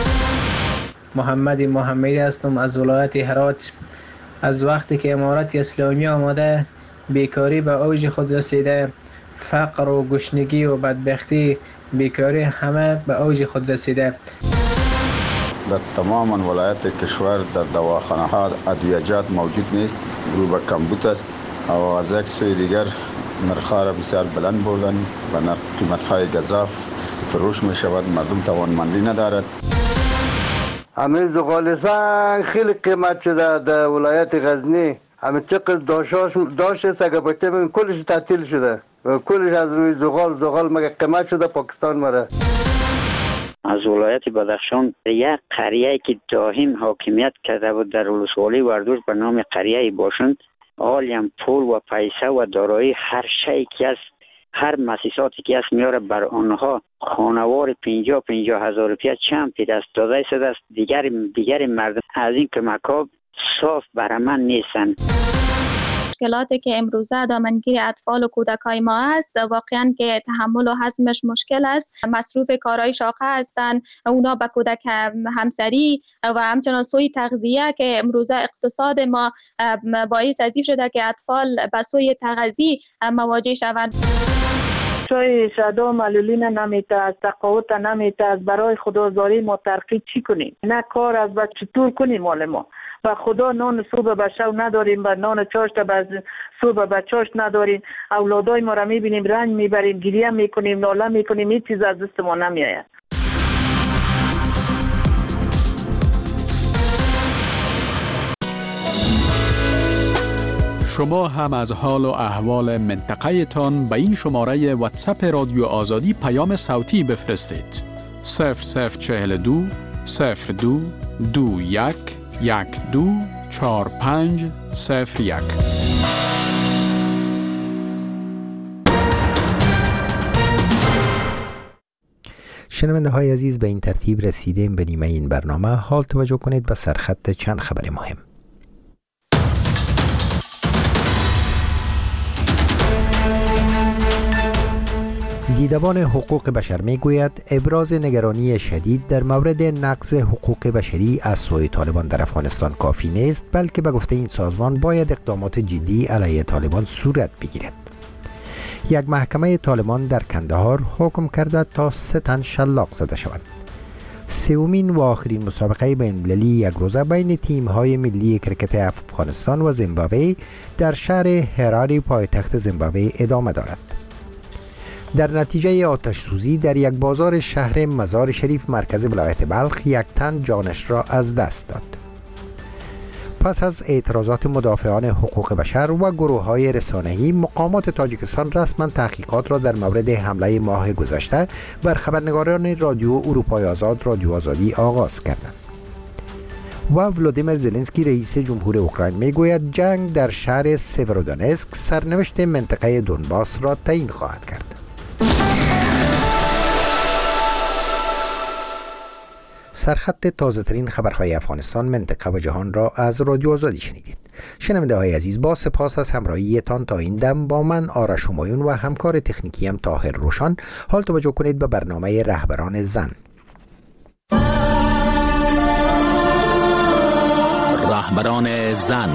محمدی هستم از ولایت هرات. از وقتی که امارت اسلامی آمده بیکاری به اوج خود رسیده، فقر و گشنگی و بدبختی، بیکاری همه به اوج خود رسیده. در تمام ولایت کشور در دواخانه ها ادویجات موجود نیست، رو به کمبود است و از یک سوی دیگر نرخ‌ها را بسیار بلند بردن و قیمت‌های گزاف فروش می شود. مردم توانمندی ندارد. همین زغال سنگ خیلی قیمت شده در ولایت غزنی. همین چقدر داشت است اگر بچه من کلش تعطیل شده و کلش از روی زغال مگه قیمت شده پاکستان مره. از ولایت بدخشان یک قریه که دائم حاکمیت کرده بود در ولسوالی وردوش به نام قریه باشند، حالیم پول و پیسه و دارایی هر شیء که است، هر مؤسساتی که است میاره بر آنها خانوار 50 هزار روپیه چند پی دست داده شده است. دیگر مردم از این کمک‌ها صاف برامن نیستند. مشکلاتی که امروزه دامنگیر اطفال و کودکای ما است واقعا که تحمل و هضمش مشکل است. مصروف کارهای شاقه هستند، اونا به کودک همسری و همچنان سوی تغذیه که امروزه اقتصاد ما باعث از این شده که اطفال به سوی تغذیه مواجه شوند. تماشای شهدا معلولین نمیته، از تقاوت نمیته، از برای خدازاری ما ترقی چی کنیم؟ نه کار از بعد چطور کنیم مال ما و خدا نان صبح به شب نداریم و نان چاشت به صبح به چاشت نداریم. اولادای ما را میبینیم رنج میبریم، گریه میکنیم، ناله میکنیم، هیچ چیز از دست ما نمیآید. شما هم از حال و احوال منطقه تان به این شماره واتساپ رادیو آزادی پیام صوتی بفرستید. 0042 02 21 12 45 01. شنونده های عزیز، به این ترتیب رسیدیم به نیمه این برنامه. حال توجه کنید به سرخط چند خبر مهم. دیدبان حقوق بشر میگوید ابراز نگرانی شدید در مورد نقض حقوق بشری از سوی طالبان در افغانستان کافی نیست، بلکه به گفته این سازمان باید اقدامات جدی علیه طالبان صورت بگیرد. یک محکمه طالبان در کندهار حکم کرده تا 3 تن شلاق زده شوند. سومین و آخرین مسابقه بین‌المللی یک روزه بین تیم‌های ملی کرکت افغانستان و زیمبابوه در شهر هراری پایتخت زیمبابوه ادامه دارد. در نتیجه آتش سوزی در یک بازار شهر مزار شریف مرکز ولایت بلخ 1 تن جانش را از دست داد. پس از اعتراضات مدافعان حقوق بشر و گروه‌های رسانه‌ای، مقامات تاجیکستان رسما تحقیقات را در مورد حمله ماه گذشته بر خبرنگاران رادیو اروپای آزاد رادیو آزادی آغاز کردند. و ولادیمیر زلنسکی رئیس جمهور اوکراین میگوید جنگ در شهر سیورودونسک سرنوشت منطقه دونباس را تعیین خواهد کرد. سرخط تازه ترین خبرهای افغانستان، منطقه و جهان را از رادیو آزادی شنیدید. شنونده های عزیز، با سپاس از همراهیتان تا این دم با من آرش همایون و همکار تکنیکیم طاهر روشان. حال توجه کنید به برنامه رهبران زن. رهبران زن.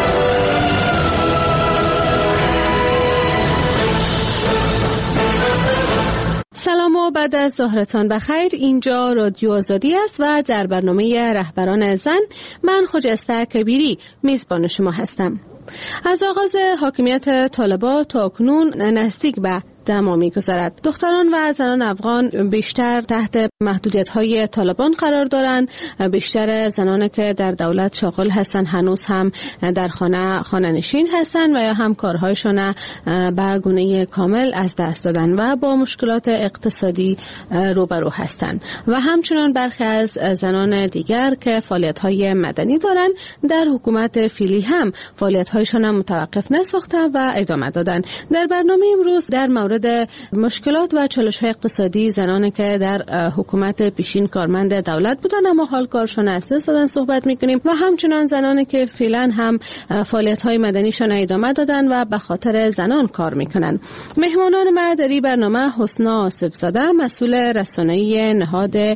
سلام و بعد از ظهرتان بخیر. اینجا رادیو آزادی است و در برنامه رهبران زن من خجسته کبیری میزبان شما هستم. از آغاز حاکمیت طالبان تا اکنون نزدیک به دما می‌گذرد. دختران و زنان افغان بیشتر تحت محدودیت‌های طالبان قرار دارند. بیشتر زنانی که در دولت شاغل هستند هنوز هم در خانه نشین هستند و یا هم کارهایشان به گونه کامل از دست دادن و با مشکلات اقتصادی روبرو هستند. و همچنان برخی از زنان دیگر که فعالیت‌های مدنی دارند در حکومت فعلی هم فعالیت‌هایشان متوقف نساختند و ادامه دادند. در برنامه امروز در مورد مشکلات و چالش‌های اقتصادی زنانی که در حکومت پیشین کارمند دولت بودن اما حال کارشون از دست دادن صحبت می‌کنیم و همچنان زنانی که فعلا هم فعالیت‌های مدنیشون ادامه دادن و به خاطر زنان کار می‌کنن. مهمانان ما در این برنامه حسنا آصف‌زاده مسئول رسانه‌ای نهاد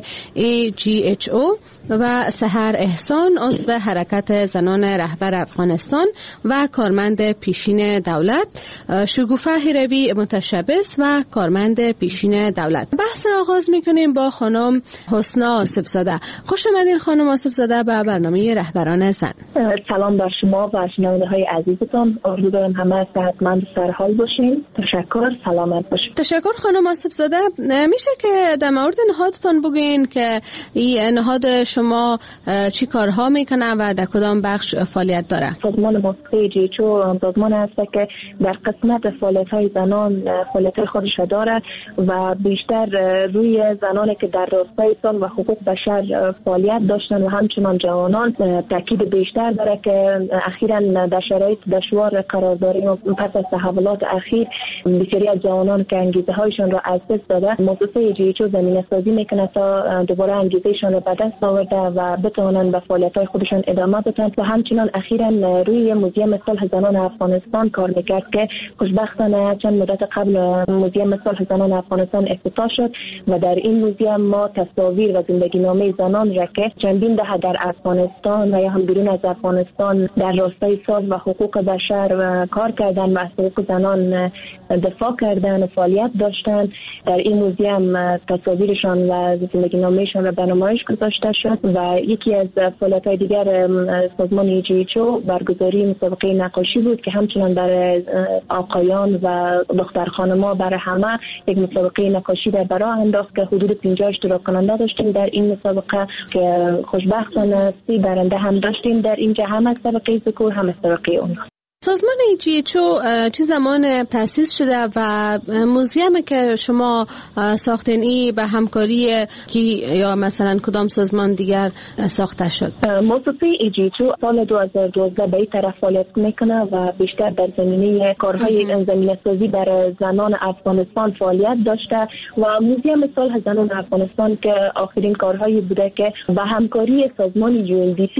AGHO و سحر احسان عضو حرکت زنان رهبر افغانستان و کارمند پیشین دولت، شگوفه هیروی متشبث و کارمند پیشین دولت. بحث را آغاز میکنیم با خانم حسنا آصف‌زاده. خوش آمدین خانم آصف‌زاده به برنامه رهبران زن. سلام بر شما و شنونده های عزیزتان. آرزو دارم همه صحتمند و سرحال باشین. تشکر، سلامت باشین. تشکر خانم آصف‌زاده. میشه که در مورد نهادتان بگین که این نهاد شما چی کارها میکنه و در کدام بخش فعالیت داره؟ سازمان ما AGHO سازمان است که در قسمت فعالیت‌های زنان فعالیت خودش داره و بیشتر روی زنانی که در راستای سال و حقوق بشر فعالیت داشتن و همچنان جوانان تاکید بیشتر داره که اخیراً در شرایط دشوار قرار داریم و پس از تحولات اخیر بسیاری از جوانان که انگیزه هایشان را از دست داده، مؤسسه AGHO زمینه سازی میکنه تا دوباره انگیزهشان را به دست آورده و بتوانند به فعالیت‌های خودشان ادامه بدن و همچنان اخیراً روی موزیم صلح زنان افغانستان کار میکرد که خوشبختانه چند مدت قبل موزیم صلح زنان افغانستان افتتاح شد و در این موزیم ما تصاویر و زندگی نامه زنان را که چندین دهه در افغانستان و یا هم بیرون از افغانستان در راستای ساز و حقوق بشر و کار کردن و از حقوق زنان دفاع کردن و فعالیت داشتن، در این موزیم تصاویرشان و زندگی نامهشان را به نمایش گذاشته شد. و یکی از فعالیت‌های دیگر سازمان ایجیچو برگزاری مسابقه نقاشی بود که همچنان برای آقایان و دختر خانم‌ها برای همه یک مسابقه نقاشی در برای انداخت که حدود 50 اشتراک کننده داشتیم در این مسابقه که خوشبختانه 30 برنده هم داشتیم در اینجا، هم از طبقه ذکور هم از طبقه اونها. سازمان ایجیچو چه زمان تأسیس شده و موزیمی که شما ساختین ای به همکاری کی یا مثلا کدام سازمان دیگر ساخته شد؟ مؤسسه ایجیچو سال 2012 به این طرف فعالیت میکنه و بیشتر در زمینه کارهای زمینه سازی برای زنان افغانستان فعالیت داشته و موزیم صلح زنان افغانستان که آخرین کارهایی بوده که با همکاری سازمان UNDP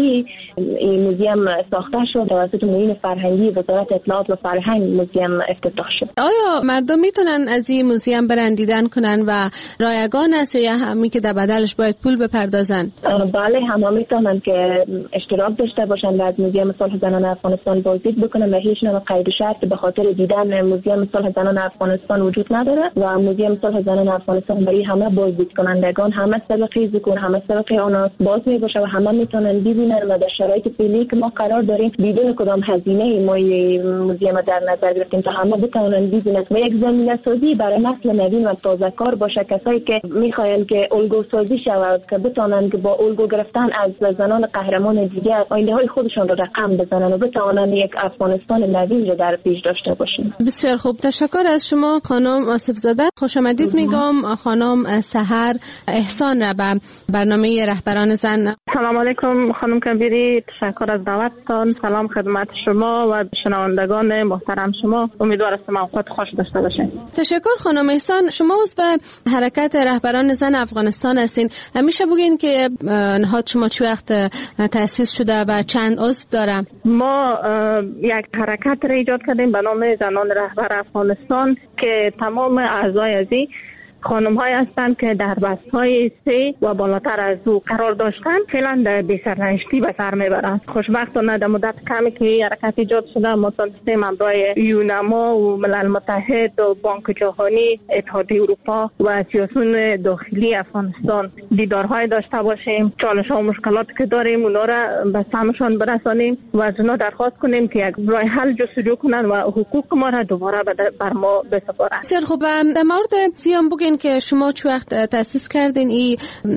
این موزیم ساخته شد توسط معین فرهنگی وزارت اطلاعات و فرهنگ موزیم افتتاح شد. آیا مردم میتونن از این موزیم برن دیدن کنن و رایگان است یا همی که در بدلش باید پول بپردازن؟ بله، همه میتونن که اشتراک داشته باشن و از موزیم صلح زنان افغانستان بازدید بکنن و هیچ نوع قید و شرط به خاطر دیدن موزیم صلح زنان افغانستان وجود نداره و موزیم صلح زنان افغانستان برای همه بازدید کنندگان، همه طبقه ذکور، همه طبقه آناس باز میباشه و همه میتونن ببینن و در شرایط فعلی که ما قرار داریم بدون کدام هزینه ما موزیم در نظر گرفتیم تا همه بتونن ببینن و یک زمینه سازی برای نسل نوین و تازه کار باشه. کسایی که میخواین که الگو سازی شود که بتونن که با الگو گرفتن از زنان قهرمان دیگر آینده های خودشون رو رقم بزنن و بتونن یک افغانستان نوین رو در پیش داشته باشن. بسیار خوب، تشکر از شما خانم آصف زاده. خوش آمدید میگم خانم سحر احسان را به برنامه رهبران زن. سلام علیکم خانم کبیری، تشکر از دعوتتان. سلام خدمت شما و شنوندگان محترم شما. امیدوارم موقعیت خوش داشته باشین. تشکر خانم احسان. شما عضو حرکت رهبران زن افغانستان هستین. میشه بگین که نهاد شما چه وقت تأسیس شده و چند عضو داره؟ ما یک حرکت را ایجاد کردیم به نام زنان رهبر افغانستان که تمام اعضای از این خانم های هستند که در بست های 3 و بالاتر از او قرار داشتن فعلا در بی‌سرنوشتی به سر میبرند. خوشبختانه در مدت کمی که حرکت ایجاد شده ما تونستیم همراه یونما و ملل متحد و بانک جهانی، اتحادیه اروپا و سیاسیون داخلی افغانستان دیدارهای داشته باشیم. چالش ها و مشکلاتی که داریم اونا را به سمشان برسانیم و از اونا درخواست کنیم که یک راه حل جستجو کنن و حقوق ما را دوباره بر ما بسپارند. بسیار خوب. در مورد زیان بگین که شما چه وقت تأسیس کردین این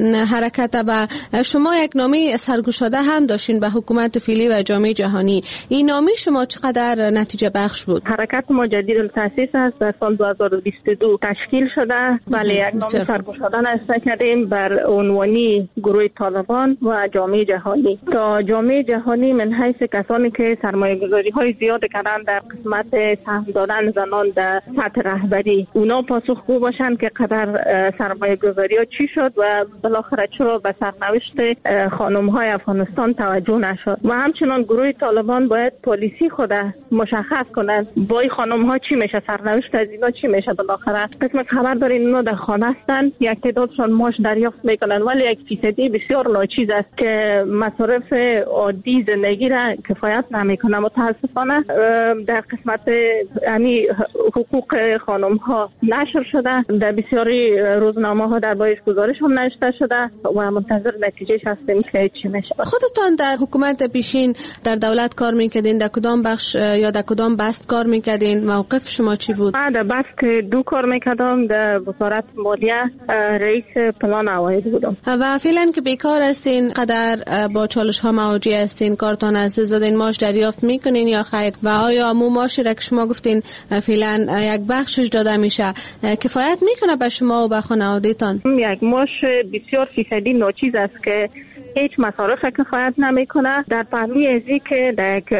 حرکت و شما یک نامه سرگشاده هم داشتین به حکومت فعلی و جامعه جهانی. این نامه شما چقدر نتیجه بخش بود؟ حرکت ما جدید تأسیس است، در سال 2022 تشکیل شده. ولی یک نامه سرگشاده نوشته کردیم بر عنوانی گروه طالبان و جامعه جهانی تا جامعه جهانی من حیث کسانی که سرمایه‌گذاری های زیاد کردن در قسمت سهم دادن زنان در سطح رهبری اونا پاسخگو باشن که قدر سرمایه گذاری ها چی شد و بالاخره چرا به سرنوشت خانم های افغانستان توجه نشد و همچنان گروه طالبان باید پالیسی خود مشخص کنند با این خانم ها چی میشه، سرنوشت از اینا چی میشه. بالاخره قسمت خبر دارین اونا در خانه هستن، یک تعدادشان معاش دریافت میکنن ولی 1% بسیار ناچیز است که مصارف عادی زندگی را کفایت نمیکنه. متاسفانه در قسمت یعنی حقوق خانم ها نشر شده، در بسیاری روزنامه ها در بایش گزارش هم نوشته شده و منتظر نتیجهش هستیم که چی میشه. خودتان در حکومت پیشین در دولت کار میکردین، در کدام بخش یا در کدام بست کار میکردین؟ موقف شما چی بود؟ من در بست 2 کار میکردم، در وزارت مالیه رئیس پلان عواید بودم. و فعلا که بیکار هستین قدر با چالش ها مواجه هستین، کارتان از دادین معاش دریافت میکنین یا خیر؟ و آیا مو معاشی را که شما گفتین فعلا یک بخشش داده میشه کفایت میکنه به شما و به خانواده‌تان؟ یک معاش بسیار فیصدی ناچیز است که هیچ مصارف کفایت نمیکنه. در پهلوی ازی که در یک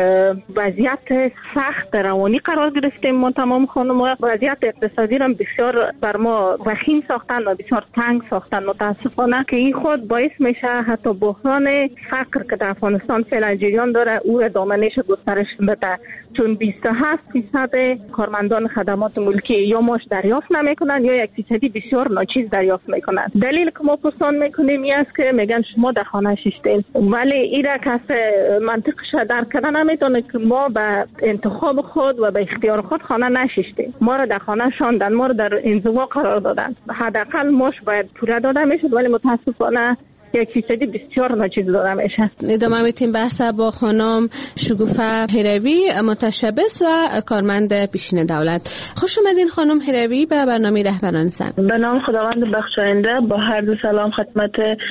وضعیت سخت روانی قرار گرفتیم ما تمام خانم‌ها، وضعیت اقتصادی را بسیار بر ما وخیم ساختن و بسیار تنگ ساختن متاسفانه که این خود باعث میشه حتی بحران فقر که در افغانستان فعلا جریان داره او را دامنش گسترش بده. چون 27% کارمندان خدمات ملکی یا معاش دریافت نمیکنن یا 1% بسیار ناچیز دریافت میکنن. دلیل که ما پرسان میکنیم این است که میگن شما در خانه شیشتین، ولی این را کس منطقش درک کردن نمیتونه که ما به انتخاب خود و به اختیار خود خانه نشیشتیم. ما را در خانه شاندن، ما را در انزوا قرار دادن. حداقل ماش باید پوره داده میشد، ولی متاسفانه 1% بسیار ناچیز داده میشه. ادامه میتیم بحث با خانم شگوفه هروی، متشبث و کارمند پیشین دولت. خوش اومدین خانم هروی به برنامه رهبران زن. به نام خداوند بخشاینده با هر دو سلام خدمت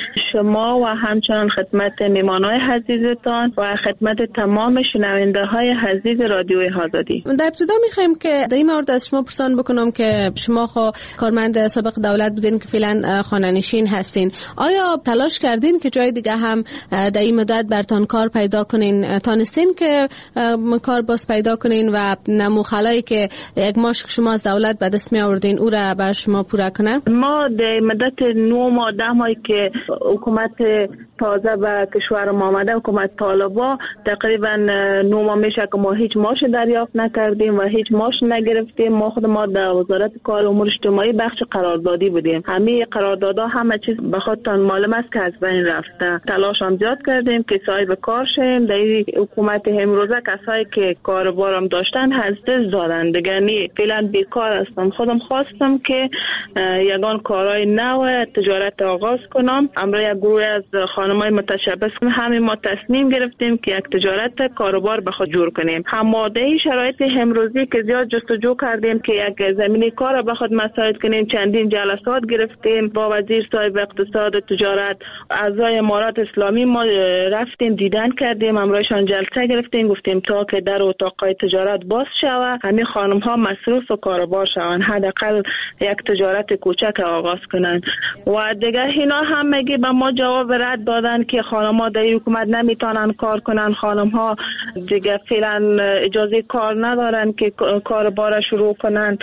شما و همچنان خدمت میمانای عزیزتان و خدمت تمام شنونده های عزیز رادیوی آزادی. در ابتدا میخوایم که در این مورد از شما پرسان بکنم که شما کارمند سابق دولت بودین که فعلا خانه نشین هستین. آیا تلاش کردین که جای دیگه هم در این مدت برتان کار پیدا کنین؟ تانستین که کار باز پیدا کنین و نموخلایی که یک ماش شما از دولت به دست می آوردین او را بر شما پورا کنه؟ ما در مدت 9 ماه 10 ماهی که حکومت تازه به کشور ما آمده، حکومت طالبا، تقریبا 9 ماه میشه که ما هیچ ماش دریافت نکردیم و هیچ ماش نگرفتیم. ما خود ما در وزارت کار و امور اجتماعی بخش قراردادی بودیم. همه قراردادها همه چیز به خودتان معلوم است که از بین رفته. تلاش هم زیاد کردیم که صاحب کار شیم. در حکومت امروزه کسایی که کاربارم داشتن از دست دادن. دیگه فعلا بیکار هستم. خودم خواستم که یگان کارهای نو تجارت آغاز کنم. امروز یک گروه از خانمای متشبث همین ما تصمیم گرفتیم که یک تجارت کاروبار به خود جور کنیم. هم در شرایط امروزی که زیاد جستجو کردیم که یک زمینه کار به خود مساعد کنیم، چندین جلسات گرفتیم با وزیر صاحب اقتصاد و تجارت، اعضای امارات اسلامی ما رفتیم دیدن کردیم، امروزشان جلسه گرفتیم، گفتیم تا که در اتاقای تجارت باز شود همین خانم ها مصروف و کاروبار شوند، حداقل یک تجارت کوچک آغاز کنند. و دیگه اینا هم میگه به ما جواب رد دادن که خانم ها در حکومت نمیتونن کار کنن، خانم ها دیگه فعلا اجازه کار ندارن که کاروبار شروع کنن.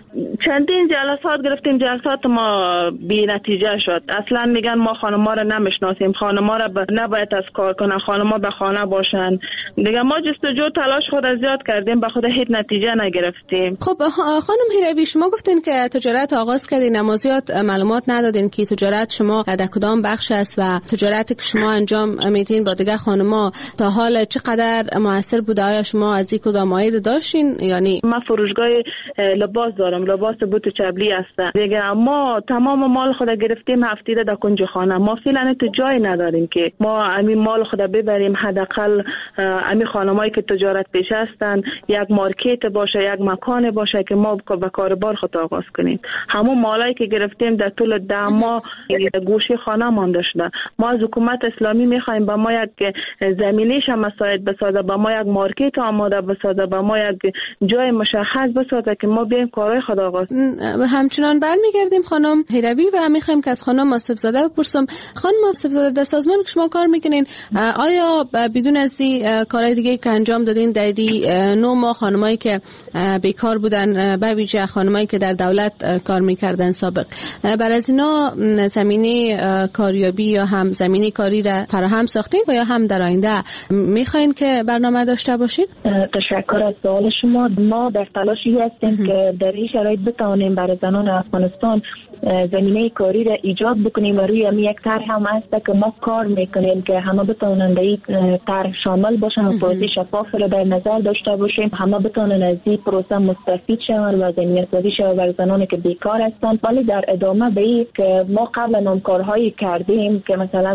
چندین جلسات گرفتیم، جلسات ما بی نتیجه شد. اصلا میگن ما خانم‌ها رو نمیشناسیم، خانم‌ها رو نباید از کار کنن، خانم‌ها به خانه باشن. دیگه ما جستجو تلاش خود زیاد کردیم، به خود هیچ نتیجه نگرفتیم. خب خانم هروی، شما گفتین که تجارت آغاز کردین، اما زیاد معلومات ندادین که تجارت شما در کدام بخش است و تجارتی که شما انجام میدین با دیگه خانم‌ها تا حال چقدر موثر بوده؟ آیا شما از این کدام عاید داشتین؟ یعنی ما فروشگاه لباس دارم، لباس بوت چبلی هست دیگه. ما تمام مال خود گرفتیم هفتیده در کنج خانه. ما فعلا تو جای نداریم که ما همین مال خود ببریم. حداقل همین خانمایی که تجارت پیش هستن یک مارکت باشه، یک مکان باشه که ما به کاروبار خود آغاز کنیم. همون مالایی که گرفتیم در طول 10 ماه گوشه خانه مانده شده. ما از حکومت اسلامی میخوایم به ما یک زمینیش مساعد بسازه، به ما یک مارکت آماده بسازه، به ما یک جای مشخص بسازه که ما بیایم کارهای خود آغاز. همچنان برمیگردیم خانم هروی و میخوایم که از خانم آصف زاده بپرسم. خانم آصف زاده، در سازمان که شما کار میکنین آیا بدون از این کارهای دیگه که انجام دادین در 9 ماه خانمایی که بیکار بودن، به ویژه خانمایی که در دولت کار میکردن سابق، بر از اینا زمینه کاریابی یا هم زمینه کاری را فراهم ساختین و یا هم در آینده میخواین که برنامه داشته باشین؟ تشکر از سوال شما. ما در تلاشی هستیم که در این شرایط بتوانیم برای زنان افغانستان زمینه کاری را ایجاد بکنیم و روی هم یک طرح هم هست که ما کار میکنیم که همه بتوانند این طرح شامل باشن و پروسه شفاف را در نظر داشته باشیم، همه بتوانند از این پروسه مستفید شوند و زمینه سازی شود برای زنانی که بیکار هستند. ولی در ادامه به این که ما قبلا هم کارهایی کردیم که مثلا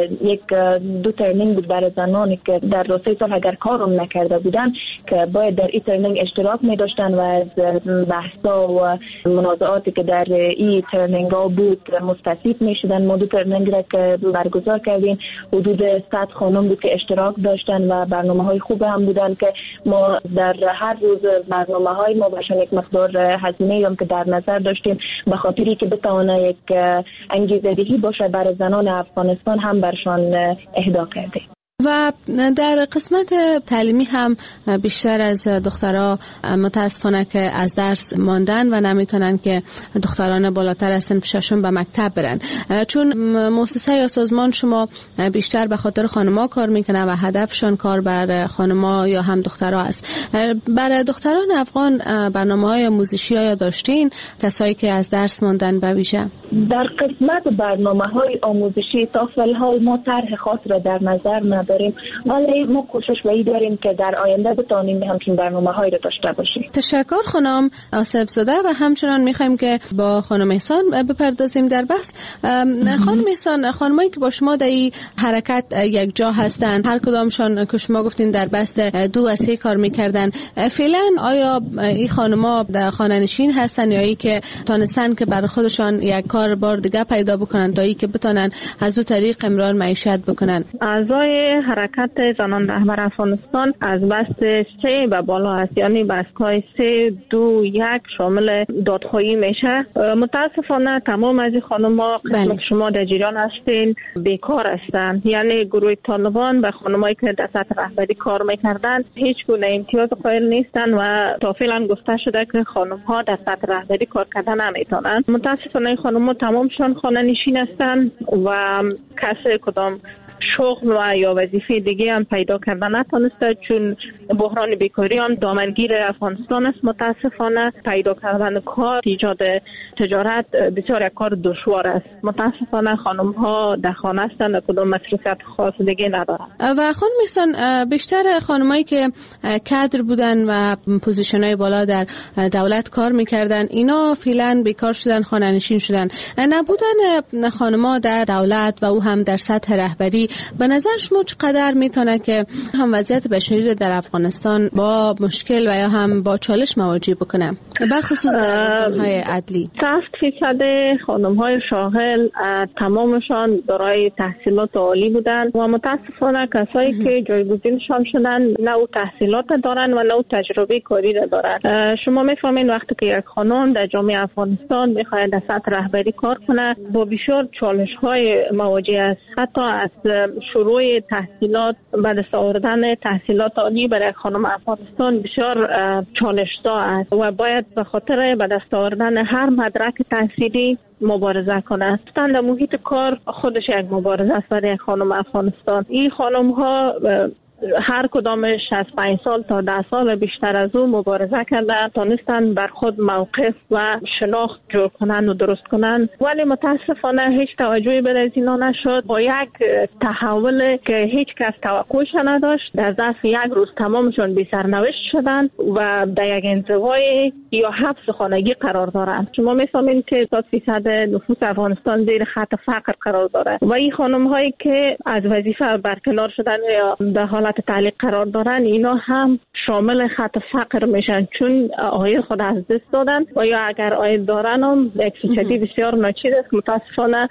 1-2 ترنینگ بود برای زنانی که در 2-3 سال اگر کارم نکرده بودن که باید در این ترنینگ اشتراک می داشتن و از بحثا و منازعاتی که در این ترنینگ ها بود مستفید می شدن. ما 2 ترنینگ را که برگزار کردیم، حدود 100 خانم بود که اشتراک داشتن و برنامه های خوب هم بودن که ما در هر روز برنامه های ما باشن یک مقدار هزینه هم که در نظر داشتیم به خاطری که بتونه یک انگیزه دهی باشه برای زنان افغانستان هم برشان اهدا کردیم. و در قسمت تعلیمی هم بیشتر از دخترها متاسفانه که از درس ماندن و نمیتونن که دختران بالاتر از صنف ششم به مکتب برن، چون مؤسسه یا سازمان شما بیشتر به خاطر خانم‌ها کار میکنه و هدفشان کار بر خانم‌ها یا هم دخترها است. برای دختران افغان برنامه‌های آموزشی یا داشتین کسایی که از درس ماندن به ویژه؟ در قسمت برنامه‌های آموزشی تا فی‌الحال ما طرح خاص را در نظر نداریم، ولی ما کوشش می داریم که در آینده بتونیم همچین برنامه‌هایی را داشته باشیم. تشکر خانم آصف زاده و همچنان می‌خوایم که با خانم احسان بپردازیم در بحث. خانم احسان، خانمایی که با شما در این حرکت یک جا هستند، هر کدامشان که شما گفتین در بست 2 از 3 کار می‌کردن، فعلا آیا این خانم‌ها خانه‌نشین هستن یا ای که تونستن که برای خودشان یک کار بار دیگه پیدا بکنن تا ای که بتونن از اون طریق امرار معیشت بکنن؟ اعضای حرکت زنان رهبر افغانستان از بست 3 به بالا است، یعنی بست‌های 3 2 1 شامل دادخواهی میشه. متاسفانه تمام از این خانم‌ها قسمت شما در جریان هستین بیکار هستند، یعنی گروه طالبان به خانمایی که در سطح رهبری کار میکردن هیچ گونه امتیاز قائل نیستن و تا فعلا گفته شده که خانم‌ها در سطح رهبری کار کردن نمیتونن. متاسفانه این خانم‌ها تمامشان خانه نشین هستند و کسی کدام شغل و یا وظیفه دیگه هم پیدا کردن نتونسته، چون بحران بیکاری هم دامنگیر افغانستان است. متاسفانه پیدا کردن کار، ایجاد تجارت بسیار یک کار دشوار است. متاسفانه خانم ها در خانه هستند و کدام مصروفیت خاص دیگه ندارن. و خانم احسان، بیشتر خانمایی که کادر بودن و پوزیشن‌های بالا در دولت کار میکردن اینا فعلا بیکار شدن، خانه نشین شدن. نبودن خانم‌ها در دولت و او هم در سطح رهبری به نظر شما چقدر میتونه که هم وضعیت بشری در افغانستان با مشکل و یا هم با چالش مواجه بکنه، به خصوص در ارکان‌های عدلی؟ 60% خانم‌های شاغل تمامشان دارای تحصیلات عالی بودند و متاسفانه کسایی که جایگزینشان شدن نه او تحصیلات دارن و نه او تجربه کاری را دارن. شما میفهمین وقتی که یک خانم در جامعه افغانستان میخواد در سطح رهبری کار کنه با بسیار چالش‌های مواجه است. حتی از شروع تحصیلات به دست آوردن تحصیلات عالی برای خانم افغانستان بسیار چالش‌زا است و باید به خاطر به دست آوردن هر مدرک تحصیلی مبارزه کنه. در محیط کار خودش یک مبارزه است برای خانم افغانستان. این خانم ها هر کدامش از 5 سال تا 10 سال بیشتر از اون مبارزه کردن، تونستن بر خود موقف و شناخت جور کنن و درست کنن، ولی متاسفانه هیچ توجهی به از اینا نشد. با یک تحول که هیچ کس توقعش نداشت، در ظرف یک روز تمامشون بی سرنوشت شدن و در یک انزوای یا حبس خانگی قرار دارن. شما می‌فهمید که 80% نفوس افغانستان زیر خط فقر قرار داره و این خانم هایی که از وظیفه برکنار شدن یا در حالت تعلیق قرار دارن اینا هم شامل خط فقر میشن، چون آید خود از دست دادن و یا اگر آید دارن هم یک فیصدی بسیار ناچیز است. متاسفانه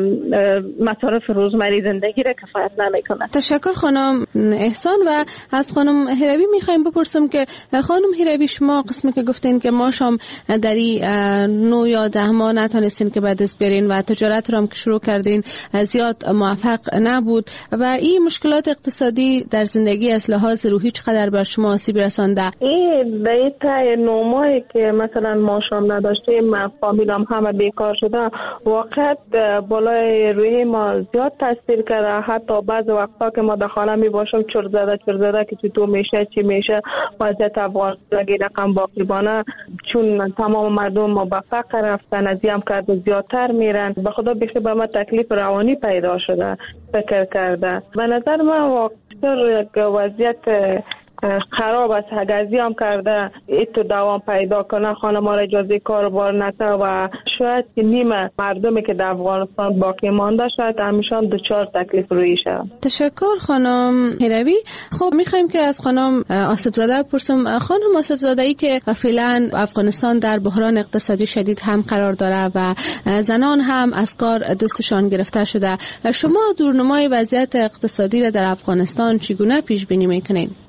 مصارف روزمره زندگی را کفایت نمیکنه. تشکر خانم احسان. و از خانم هیروی میخوایم بپرسم که خانم هیروی، شما قسمی که گفتین که ما شام در 9 یا 10 ماه نتونستین که به دست بیارین و تجارت رو هم که شروع کردین زیاد موفق نبود و این مشکلات اقتصادی در زندگی از لحاظ روحی چقدر بر شما آسیب رسانده؟ این به 9 ماهی که مثلا ما شام نداشتیم، فامیلم همه بیکار شده، واقعا بالای روحی ما زیاد تاثیر کرده. حتی بعض وقتا که ما در خانه می باشم چرت زده که چطور میشه چی میشه، وضعیت افغانستان رقم باقیبانه، چون تمام مردم ما به فقر رفتن، از هم کرده زیادتر میرن. به خدا بیخی به ما تکلیف روانی پیدا شده، فکر کرده. به نظر من واقعا یک وضعیت خراب است. هگزی هم کرده ایتو دوام پیدا کنه، خانم ها را اجازه کار بار نده و شاید نیمه مردمی که در افغانستان باقی مانده شاید همیشان دچار تکلیف رویی شد. تشکر خانم هیروی. خب میخوایم که از خانم آصف زاده بپرسم. خانم آصف زاده ای که فعلا افغانستان در بحران اقتصادی شدید هم قرار داره و زنان هم از کار دستشان گرفته شده، شما دورنمای وضعیت اقتصادی را در افغانستان چگونه پیش بینی میکنین؟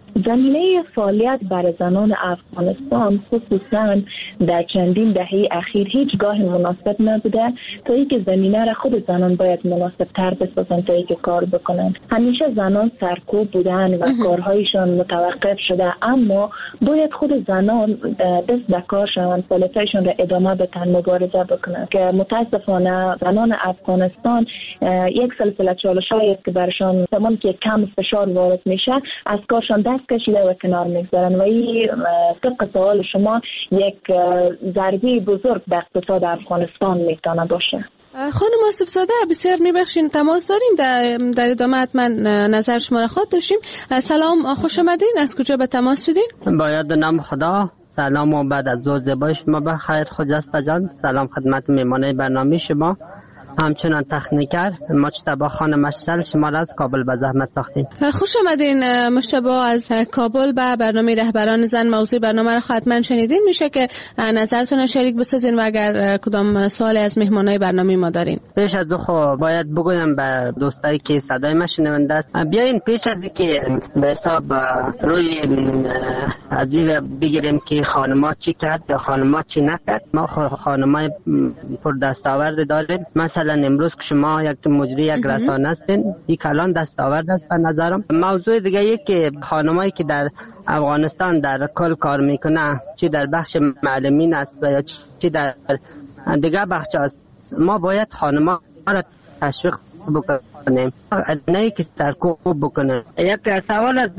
زمینه فعالیت برای زنان افغانستان خصوصا در چندین دهه اخیر هیچگاه مناسب نبوده تا اینکه زمینه را خود زنان باید مناسب تر بسازن تا اینکه کار بکنند. همیشه زنان سرکوب بودن و کارهایشان متوقف شده، اما باید خود زنان دست به کار شوند، فعالیتایشان را ادامه بدن، مبارزه بکنند که متاسفانه زنان افغانستان یک سلسله چالش‌هایی است که برشان زمانی که کم فشار وارد میشه از کارشان دست کشیده و کنار میگذارن و این طبق سوال شما یک ضربه بزرگ به اقتصاد افغانستان میتونه باشه. خانم آصف زاده بسیار میبخشین تماس داریم، در ادامه حتما نظر شما را خواهد داشتیم. سلام، خوش آمدین. از کجا به تماس شدین؟ باید نام خدا. سلام و بعد از ظهر زیبای شما بخیر خجسته جان. سلام خدمت میمانه برنامه شما، همچنان تکنیکر مجتبی خان مشعل شما را از کابل به زحمت ساختیم. خوش آمدین مجتبی از کابل به برنامه رهبران زن. موضوع برنامه را حتما شنیدین، میشه که نظرتون شریک بسازین و اگر کدام سوال از مهمانای برنامه ما دارین. پیش از خو باید بگویم به دوستایی که صدای ما شنونده است، بیاین پیش از اینکه به حساب روی عزیز بگیریم که خانم‌ها چی کرد یا خانم‌ها چی نکرد. ما خانم‌های پر دستاورد داریم. مثلا امروز که شما یک مجری یک رسانه هستین، این کلان دستاورد است به نظرم. موضوع دیگه یک که خانمایی که در افغانستان در کل کار میکنه، چی در بخش معلمین است و یا چی در دیگه بخش است، ما باید خانم‌ها را تشویق بکنیم، نه که سرکوب بکنیم. یک سوال از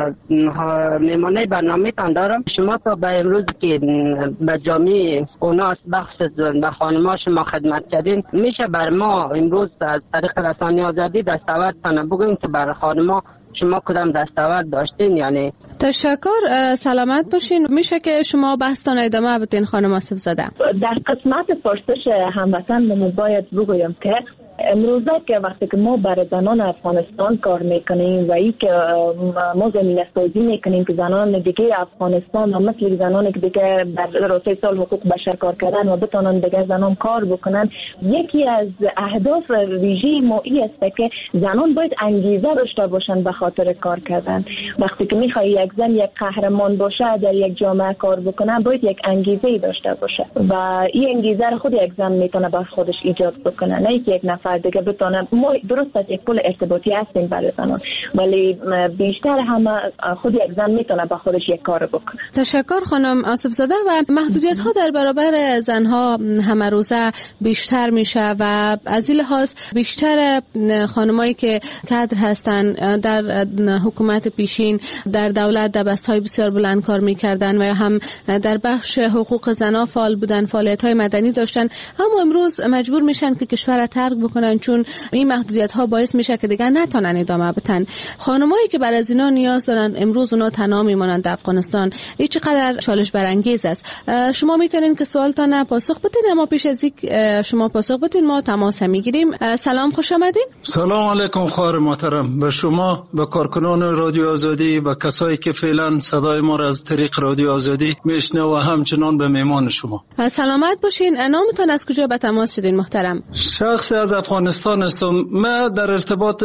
میمانه برنامه تان دارم. شما تا به امروز که به جامعه اوناس بخش به خانم‌ها شما خدمت کردین، میشه بر ما امروز از طریق رسانه آزادی دستاورد تان بگویم که بر خانم‌ها شما کدام دستاورد داشتین؟ یعنی تشکر، سلامت باشین. میشه که شما بحثتان ادامه بدین خانم آصف زاده. در قسمت پرسش هموطن باید بگویم که امروزه که وقتی که ما برای زنان افغانستان کار میکنیم و ای که ما زمینه سازی میکنیم که زنان دیگه افغانستان هم مثل زنانی که دیگه در راسته سال حقوق بشر کار کردن و بتونن دیگه زنان کار بکنن، یکی از اهداف ویژه ما این است که زنان باید انگیزه داشته باشن به خاطر کار کردن. وقتی که میخوای یک زن یک قهرمان باشه در یک جامعه کار بکنه، باید یک انگیزه داشته باشه و این انگیزه رو خود یک زن میتونه با خودش ایجاد بکنه، نه یک نفر دیگه بتونه. ما درست است یک پل ارتباطی هستیم برای زنان، ولی بیشتر همه خود یک زن میتونه با خودش یک کار بکنه. تشکر خانم آصف زاده. و محدودیت ها در برابر زنها همه روزه بیشتر میشه و از این لحاظ بیشتر خانمایی که کادر هستن در حکومت پیشین در دولت در بستهای بسیار بلند کار میکردن و هم در بخش حقوق زنها فعال بودن، فعالیت های مدنی داشتن، اما امروز مجبور میشن که کشور را ترک بکنن چون این محدودیت ها باعث میشه که دیگر نتونن ادامه بدن. خانمایی که برای اینا نیاز دارن امروز اونا تنها میمونن در افغانستان. این چقدر چالش برانگیز است. شما میتونین که سوالتان پاسخ بدین، اما پیش از اینکه شما پاسخ بدین ما تماس میگیریم. سلام، خوش آمدین. سلام علیکم خواهر محترم، به شما، به کارکنان رادیو آزادی، به کسایی که فعلا صدای ما را از طریق رادیو آزادی میشنوه و همچنان به مهمان شما. سلامت باشین. نامتون از کجا به تماس شدین محترم؟ شخص از افغانستان هستم. من در ارتباط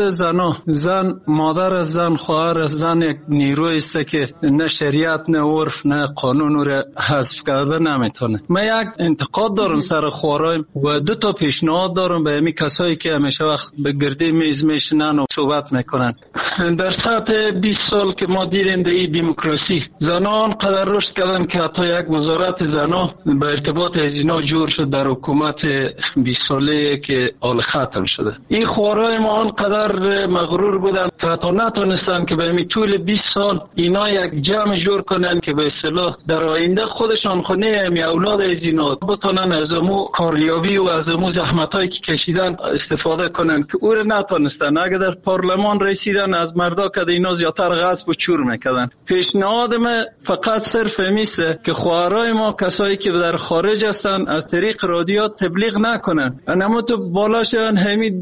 زن مادر زن، خواهر زن یک نیروی است که نه شریعت نه عرف نه قانون را حذف کرده نمیتونه. من یک انتقاد دارم سر خوارایم و دو تا پیشنهاد دارم به همین کسایی که همیشه وقت به گردی میز میشنن و صحبت میکنن. در سطح 20 سال که ما دیدیم در این دموکراسی زنان قدر رشد کردن که حتی یک وزارت زنان به ارتباط از اینا جور شد در حکومت 20 ساله که آل ختم شده. این خوارای ما آنقدر مغرور بودن که حتی نتونستن که به همین طول 20 سال اینا یک جمع جور کنن که به اصطلاح در آینده خودشان خونه همی اولاد از اینا بتونن از امو کاریابی و از امو زحمتایی که کشیدن استفاده کنن که او رو نتونستن. اگر در پارلمان رسیدن از مردا که اینا زیادتر غصب و چور میکردن. پیشنهاد من فقط صرف میسه که خواهرای ما کسایی که در خارج هستن از طریق رادیو تبلیغ نکنن، اما تو بالاشن همین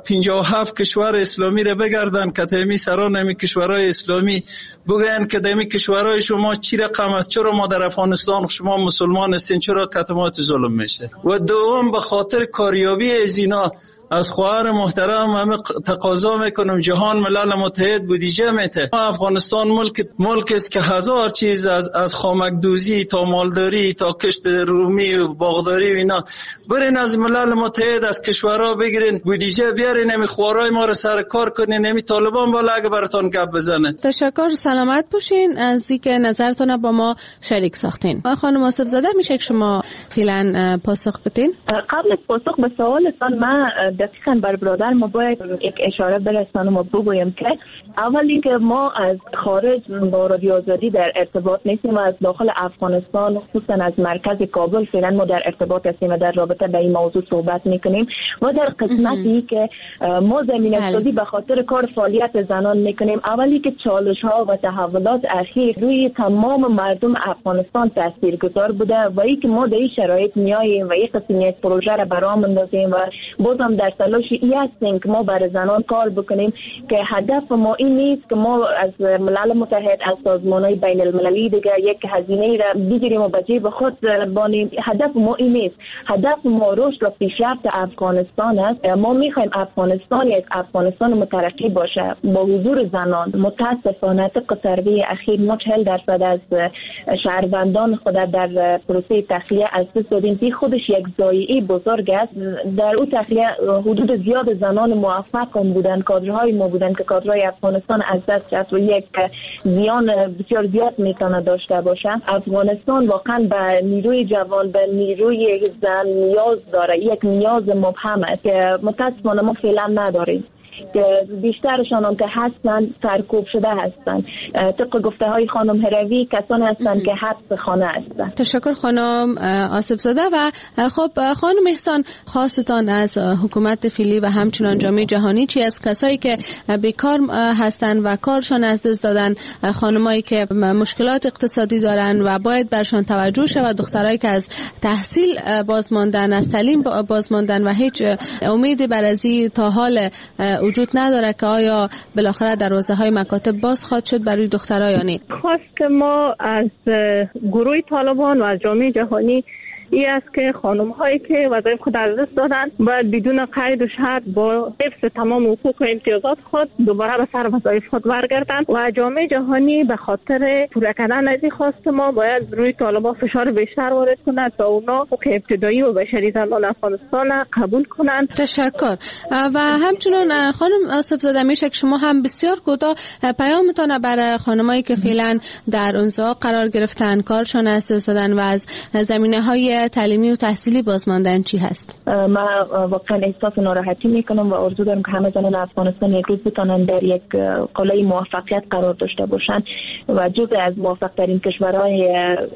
57 کشور اسلامی رو بگردن که تمی سران همین کشورهای اسلامی بگن که دمی کشورهای شما چی رقم است، چرا ما در افغانستان شما مسلمان هستین، چرا کتمات ظلم میشه. و دوم به خاطر کاریابی از اینا از خواهر محترم همه تقاضا میکنم جهان ملل متحد بودجه میته. افغانستان ملک است که هزار چیز از خامک دوزی تا مالداری تا کشت رومی و باغداری و اینا برین از ملل متحد از کشورها بگیرین بودجه بیارین نمی خوارای ما رو سر کار کنین نمی طالبان بالا اگه براتون گپ بزنه. تشکر، سلامت باشین از اینکه نظرتون با ما شریک ساختین. خانم آصف زاده میشه که شما فعلا پاسخ بدین؟ قبل از پاسخ به سوالتان من دقیقاً بر برادر ما باید یک اشاره برسانم و بگویم که اولی که ما از خارج با رادیو آزادی در ارتباط نیستیم و از داخل افغانستان خصوصا از مرکز کابل فعلا ما در ارتباط هستیم و در رابطه با این موضوع صحبت میکنیم و در قسمتی که ما زمینه سازی به خاطر کار فعالیت زنان میکنیم. اولی که چالش ها و تحولات اخیر روی تمام مردم افغانستان تاثیرگذار بوده و ای که ما در این شرایط میاییم و یک قسم یک پروژه را برام اندازیم و بازم در تلاش ای هستیم که ما برای زنان کار بکنیم که هدف ما این نیست که ما از ملل متحد از سازمان‌های بین المللی دیگه یک هزینه را بگیریم و به جیب خود بانیم. هدف ما این نیست. هدف ما رشد و پیشرفت افغانستان است. ما میخوایم افغانستان یک افغانستان مترقی باشه با حضور زنان. متاسفانه طبق سروی اخیر ما 40% از شهروندان خود در پروسه تخلیه از دست دادیم. این خودش یک ضایعه بزرگ است. در اون تخلیه حدود زیاد زنان موفق بودن، کادرهای ما بودن که کادرهای افغانستان از دست رفت و یک زیان بسیار زیاد میتونه داشته باشه. افغانستان واقعا به نیروی جوان، به نیروی زن نیاز داره. یک نیاز مبهم است که متاسفانه ما فعلا نداریم که بیشترشان هم که هستن سرکوب شده هستن. طبق گفته های خانم هروی کسان هستن که حبس خانه هستن. تشکر خانم آصف زاده. و خب خانم احسان، خواستان از حکومت فعلی و همچنان جامعه جهانی چی از کسایی که بیکار هستن و کارشان از دست دادن، خانمایی که مشکلات اقتصادی دارن و باید برشان توجه شود، دخترایی که از تحصیل بازماندن، از تعلیم بازماندن و هیچ امیدی بر ازی تا حال وجود نداره که آیا بالاخره دروازه های مکاتب باز خواهد شد برای دخترها یا نه؟ خواست ما از گروه طالبان و از جامعه جهانی این است که خانم هایی که وظایف خود از دست دادن باید بدون قید و شرط با حفظ تمام حقوق و امتیازات خود دوباره به سر وظایف خود برگردند و جامعه جهانی به خاطر پورا کردن از این خواست ما باید روی طالبان فشار بیشتر وارد کند تا اونا حقوق ابتدایی و بشری زنان افغانستان قبول کنند. تشکر. و همچنین خانم آصف زاده میشه که شما هم بسیار کوتاه پیامتان برای خانمایی که فعلا در اونجا قرار گرفتن، کارشان از دست دادن و از زمینه‌های تعلیمی و تحصیلی بازماندن چی هست؟ من واقعا احساس ناراحتی میکنم و آرزو دارم که همه زنان افغانستان یک روز بتونن در یک قله موفقیت قرار داشته باشن و جزء از موفق ترین کشورهای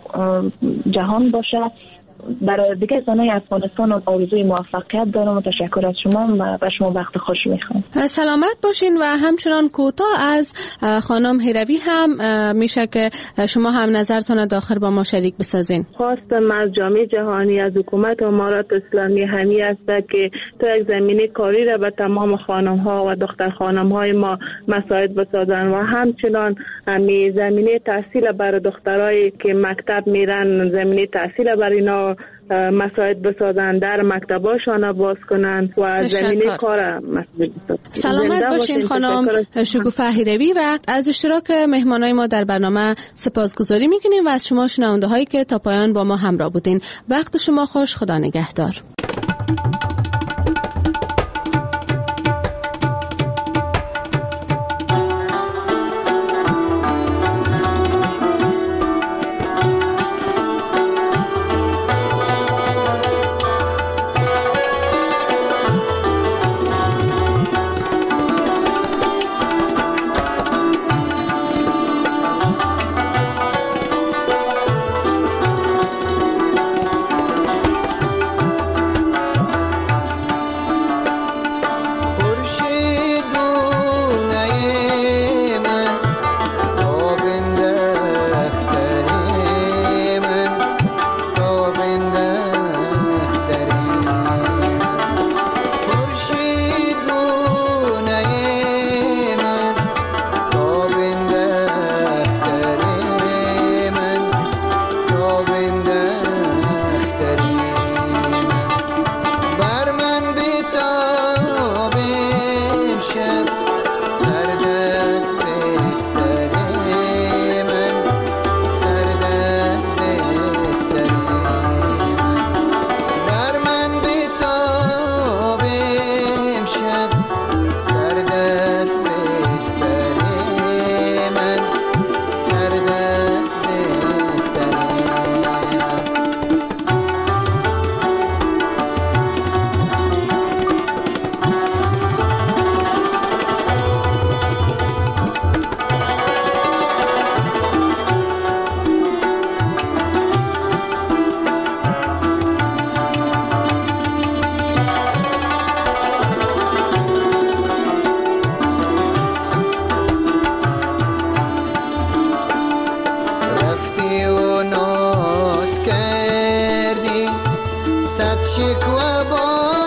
جهان باشه. برای دیگه زنای افغانستان آرزوی موفقیت دارم و تشکر از شما و شما وقت خوش میخوام. سلامت باشین. و همچنان کوتاه از خانم هروی هم میشه که شما هم نظرتون داخل با ما شریک بسازین. خواستم از جامعه جهانی، از حکومت امارات اسلامی همی است که تا یک زمینه کاری را به تمام خانم ها و دختر خانم های ما مساعد بسازن و همچنان همی زمینه تحصیل برای دخترایی که مکتب میرن زمینه تحصیل برای اینا مساعد بسازن، در مکتباشان باز کنن و زمینه کار مساعد بسازن. سلامت باشین خانم شکوفه هروی. و از اشتراک مهمانای ما در برنامه سپاسگزاری میکنیم و از شما شنونده هایی که تا پایان با ما همراه بودین. وقت شما خوش. خدا نگهدار. صد شکوه با